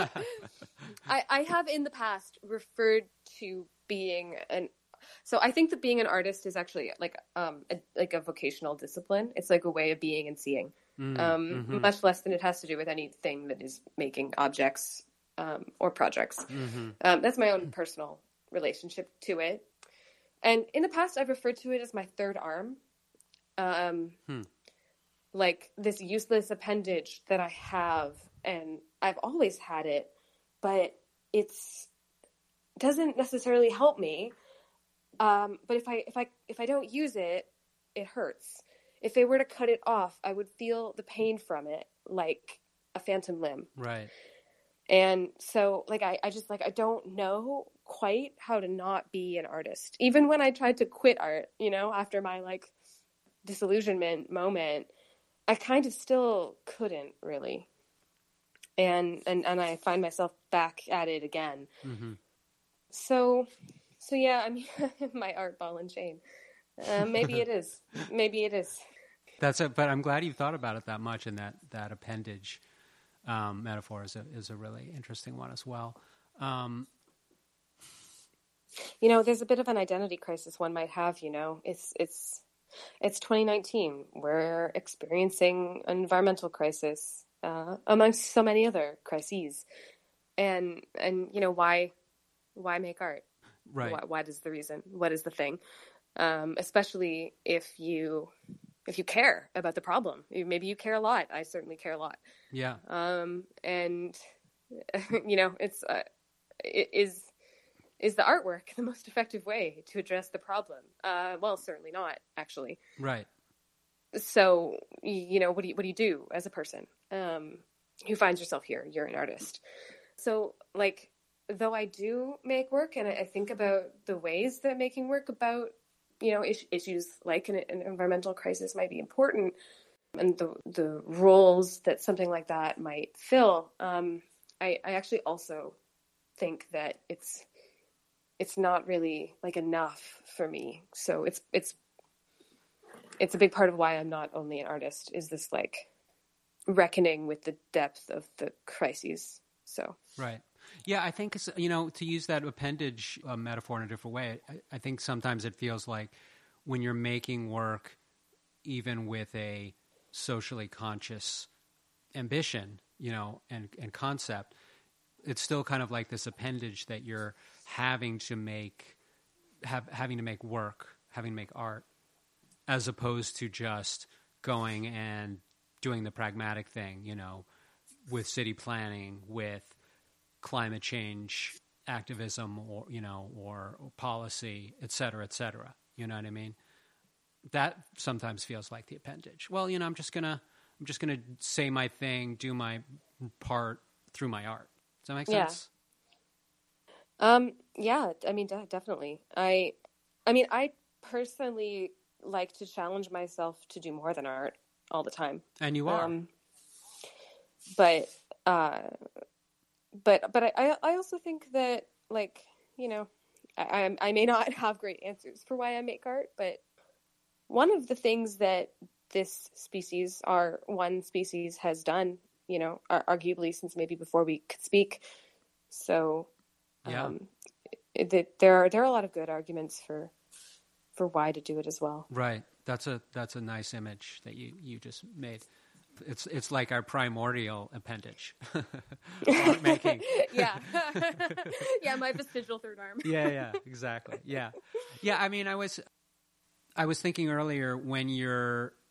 Speaker 2: I, I have in the past referred to being an. So I think that being an artist is actually like um a, like a vocational discipline. It's like a way of being and seeing, mm, um, mm-hmm. much less than it has to do with anything that is making objects um, or projects. Mm-hmm. Um, that's my own personal relationship to it. And in the past, I've referred to it as my third arm, um, hmm. like this useless appendage that I have, and I've always had it, but it's doesn't necessarily help me. Um, but if I, if I, if I don't use it, it hurts. If they were to cut it off, I would feel the pain from it, like a phantom limb.
Speaker 1: Right.
Speaker 2: And so like, I, I just like, I don't know quite how to not be an artist. Even when I tried to quit art, you know, after my like disillusionment moment, I kind of still couldn't really. And, and, and I find myself back at it again. Mm-hmm. So, So yeah, I mean, my art ball and chain. Uh, maybe it is. Maybe it is.
Speaker 1: That's a. But I'm glad you thought about it that much, and that that appendage um, metaphor is a is a really interesting one as well. Um,
Speaker 2: you know, there's a bit of an identity crisis one might have. You know, it's it's it's twenty nineteen. We're experiencing an environmental crisis uh, amongst so many other crises, and and you know why why make art?
Speaker 1: Right.
Speaker 2: Why, what is the reason? What is the thing? Um, especially if you if you care about the problem. Maybe you care a lot. I certainly care a lot.
Speaker 1: Yeah.
Speaker 2: Um, and you know, it's uh, is is the artwork the most effective way to address the problem? Uh, well, certainly not, actually.
Speaker 1: Right.
Speaker 2: So you know, what do you what do you do as a person um, who finds yourself here? You're an artist. So like. Though I do make work and I think about the ways that making work about, you know, is- issues like an, an environmental crisis might be important and the the roles that something like that might fill, um, I, I actually also think that it's it's not really like enough for me. So it's it's it's a big part of why I'm not only an artist is this like reckoning with the depth of the crises. So
Speaker 1: right. Yeah, I think, you know, to use that appendage uh, metaphor in a different way, I, I think sometimes it feels like when you're making work, even with a socially conscious ambition, you know, and, and concept, it's still kind of like this appendage that you're having to make, have, having to make work, having to make art, as opposed to just going and doing the pragmatic thing, you know, with city planning, with climate change activism, or you know, or, or policy, et cetera, et cetera. You know what I mean? That sometimes feels like the appendage. Well, you know, I'm just gonna, I'm just gonna say my thing, do my part through my art. Does that make sense?
Speaker 2: Yeah. Um. Yeah. I mean, de- definitely. I. I mean, I personally like to challenge myself to do more than art all the time.
Speaker 1: And you are.
Speaker 2: Um, but. Uh, But but I, I also think that, like, you know, I, I may not have great answers for why I make art, but one of the things that this species, our one species, has done, you know, arguably since maybe before we could speak, so
Speaker 1: yeah.
Speaker 2: um, that there are there are a lot of good arguments for for why to do it as well.
Speaker 1: Right. That's a that's a nice image that you, you just made. It's it's like our primordial appendage. Art making.
Speaker 2: Yeah. Yeah, my vestigial third arm.
Speaker 1: yeah, yeah, exactly. Yeah. Yeah, I mean I was I was thinking earlier when you're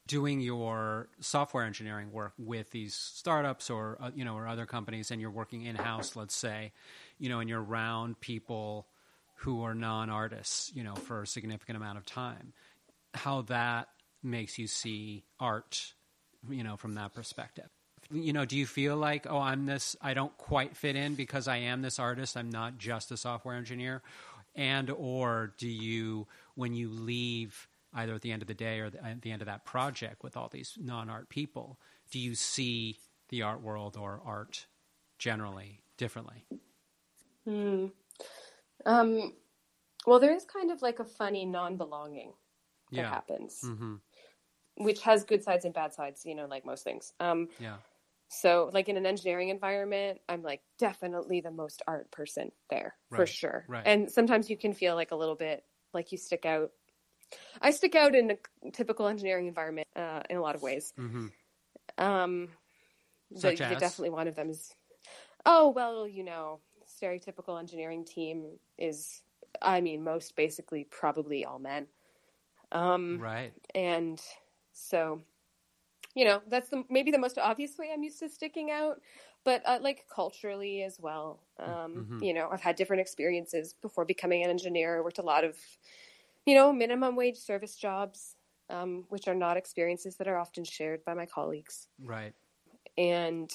Speaker 1: doing your software engineering work with these startups or, uh, you know, or other companies, and you're working in-house, let's say, you know, and you're around people who are non-artists, you know, for a significant amount of time, how that makes you see art, you know, from that perspective. You know, do you feel like, oh, I'm this, I don't quite fit in because I am this artist, I'm not just a software engineer? And or do you, when you leave either at the end of the day or at the end of that project with all these non-art people, do you see the art world or art generally differently?
Speaker 2: Hmm. Um, well, there is kind of like a funny non-belonging that
Speaker 1: yeah.
Speaker 2: happens,
Speaker 1: mm-hmm.
Speaker 2: which has good sides and bad sides, you know, like most things. Um,
Speaker 1: yeah.
Speaker 2: So like in an engineering environment, I'm like definitely the most art person there
Speaker 1: right.
Speaker 2: for sure.
Speaker 1: Right.
Speaker 2: And sometimes you can feel like a little bit like you stick out. I stick out in a typical engineering environment uh, in a lot of ways.
Speaker 1: Mm-hmm.
Speaker 2: Um,
Speaker 1: Such
Speaker 2: the,
Speaker 1: as?
Speaker 2: definitely one of them is, oh, well, you know, stereotypical engineering team is, I mean, most basically probably all men. Um,
Speaker 1: right.
Speaker 2: And so, you know, that's the, maybe the most obvious way I'm used to sticking out, but uh, like culturally as well. Um,
Speaker 1: mm-hmm.
Speaker 2: You know, I've had different experiences before becoming an engineer. I worked a lot of, you know, minimum wage service jobs, um, which are not experiences that are often shared by my colleagues.
Speaker 1: Right.
Speaker 2: And,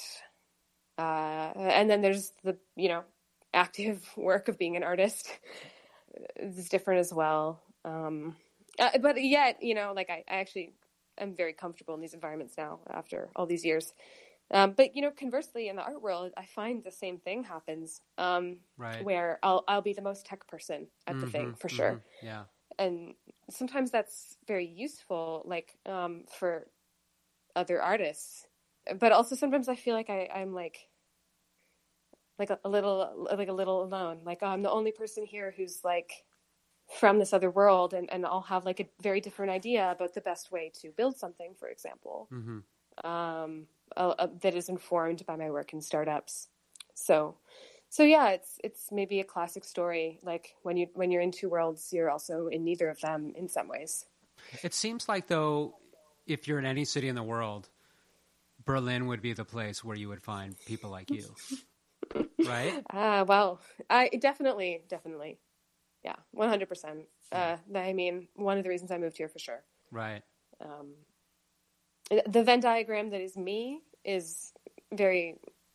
Speaker 2: uh, and then there's the, you know, active work of being an artist. It's different as well. Um, uh, but yet, you know, like I, I actually am very comfortable in these environments now after all these years. Um, but, you know, conversely, in the art world, I find the same thing happens, um,
Speaker 1: right.
Speaker 2: where I'll, I'll be the most tech person at
Speaker 1: mm-hmm.
Speaker 2: the thing for sure.
Speaker 1: Mm-hmm. Yeah.
Speaker 2: And sometimes that's very useful, like, um, for other artists, but also sometimes I feel like I, I'm like, like a, a little, like a little alone. Like, oh, I'm the only person here who's like from this other world, and, and I'll have like a very different idea about the best way to build something, for example,
Speaker 1: mm-hmm.
Speaker 2: um, uh, uh, that is informed by my work in startups. So, so yeah, it's, it's maybe a classic story. Like when you, when you're in two worlds, you're also in neither of them in some ways.
Speaker 1: It seems like though, if you're in any city in the world, Berlin would be the place where you would find people like you. Right?
Speaker 2: Ah, uh, well, I definitely, definitely. Yeah, one hundred percent. Uh, I mean, one of the reasons I moved here for sure.
Speaker 1: Right.
Speaker 2: Um, the Venn diagram that is me is very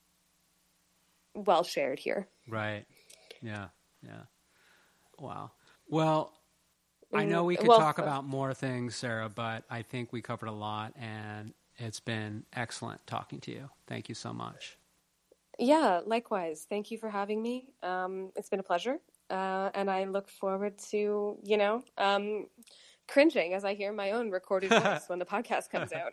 Speaker 2: well shared here.
Speaker 1: Right. Yeah. Yeah. Wow. Well, I know we could
Speaker 2: well,
Speaker 1: talk about more things, Sarah, but I think we covered a lot, and it's been excellent talking to you. Thank you so much.
Speaker 2: Yeah, likewise. Thank you for having me. Um, it's been a pleasure. Uh, and I look forward to, you know, um, cringing as I hear my own recorded voice when the podcast comes out.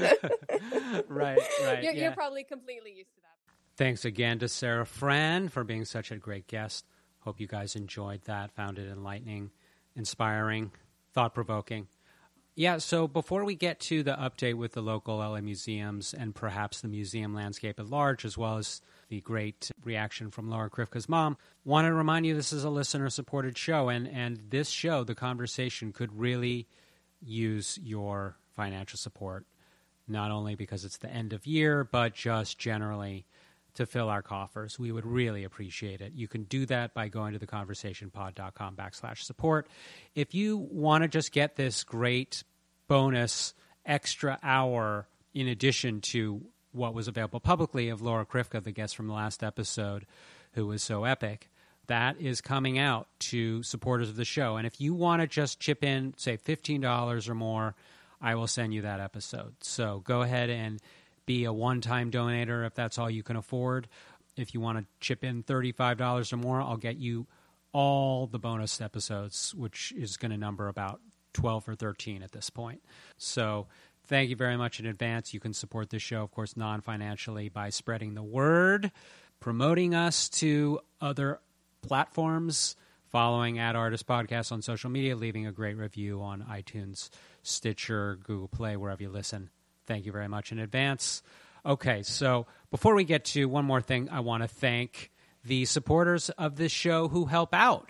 Speaker 1: Right, right.
Speaker 2: You're,
Speaker 1: yeah.
Speaker 2: you're probably completely used to that.
Speaker 1: Thanks again to Sarah Friend for being such a great guest. Hope you guys enjoyed that, found it enlightening, inspiring, thought-provoking. Yeah, so before we get to the update with the local L A museums and perhaps the museum landscape at large, as well as the great reaction from Laura Krifka's mom, want to remind you this is a listener-supported show, and, and this show, The Conversation, could really use your financial support, not only because it's the end of year, but just generally to fill our coffers. We would really appreciate it. You can do that by going to theconversationpod.com backslash support. If you want to just get this great bonus extra hour in addition to what was available publicly of Laura Krifka, the guest from the last episode, who was so epic, that is coming out to supporters of the show. And if you want to just chip in, say fifteen dollars or more, I will send you that episode. So go ahead and be a one-time donator if that's all you can afford. If you want to chip in thirty-five dollars or more, I'll get you all the bonus episodes, which is going to number about twelve or thirteen at this point. So thank you very much in advance. You can support this show, of course, non-financially by spreading the word, promoting us to other platforms, following At Artist Podcast on social media, leaving a great review on iTunes, Stitcher, Google Play, wherever you listen. Thank you very much in advance. Okay, so before we get to one more thing, I want to thank the supporters of this show who help out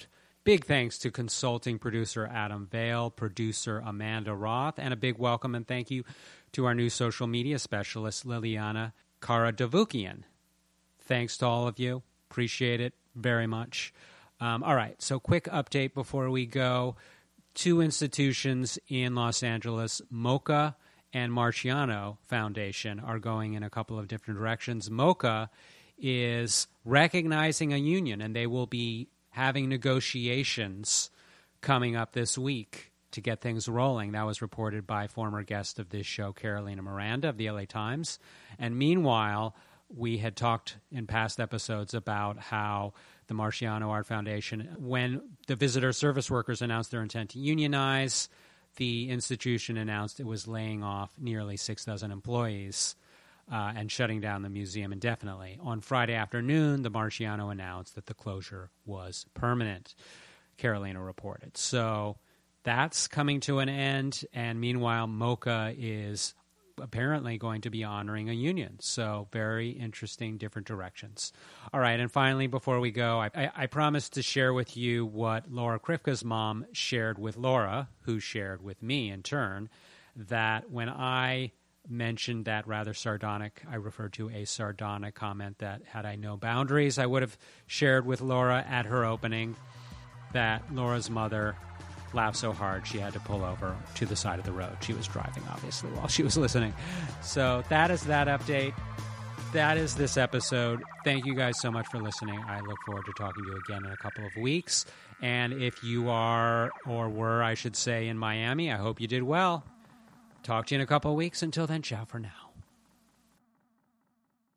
Speaker 1: Big thanks to consulting producer Adam Vale, producer Amanda Roth, and a big welcome and thank you to our new social media specialist, Liliana Karadavukian. Thanks to all of you. Appreciate it very much. Um, all right, so quick update before we go. Two institutions in Los Angeles, MoCA and Marciano Foundation, are going in a couple of different directions. MoCA is recognizing a union, and they will be having negotiations coming up this week to get things rolling. That was reported by former guest of this show, Carolina Miranda of the L A Times. And meanwhile, we had talked in past episodes about how the Marciano Art Foundation, when the visitor service workers announced their intent to unionize, the institution announced it was laying off nearly six dozen employees uh, and shutting down the museum indefinitely. On Friday afternoon, the Marciano announced that the closure was permanent, Carolina reported. So that's coming to an end, and meanwhile, MoCA is apparently going to be honoring a union. So very interesting, different directions. All right, and finally, before we go, I, I, I promised to share with you what Laura Krifka's mom shared with Laura, who shared with me in turn, that when I mentioned that rather sardonic, I referred to a sardonic comment that had I no boundaries, I would have shared with Laura at her opening that Laura's mother laughed so hard she had to pull over to the side of the road. She was driving, obviously, while she was listening. So that is that update. That is this episode. Thank you guys so much for listening. I look forward to talking to you again in a couple of weeks. And if you are, or were, I should say, in Miami, I hope you did well. Talk to you in a couple of weeks. Until then, ciao for now.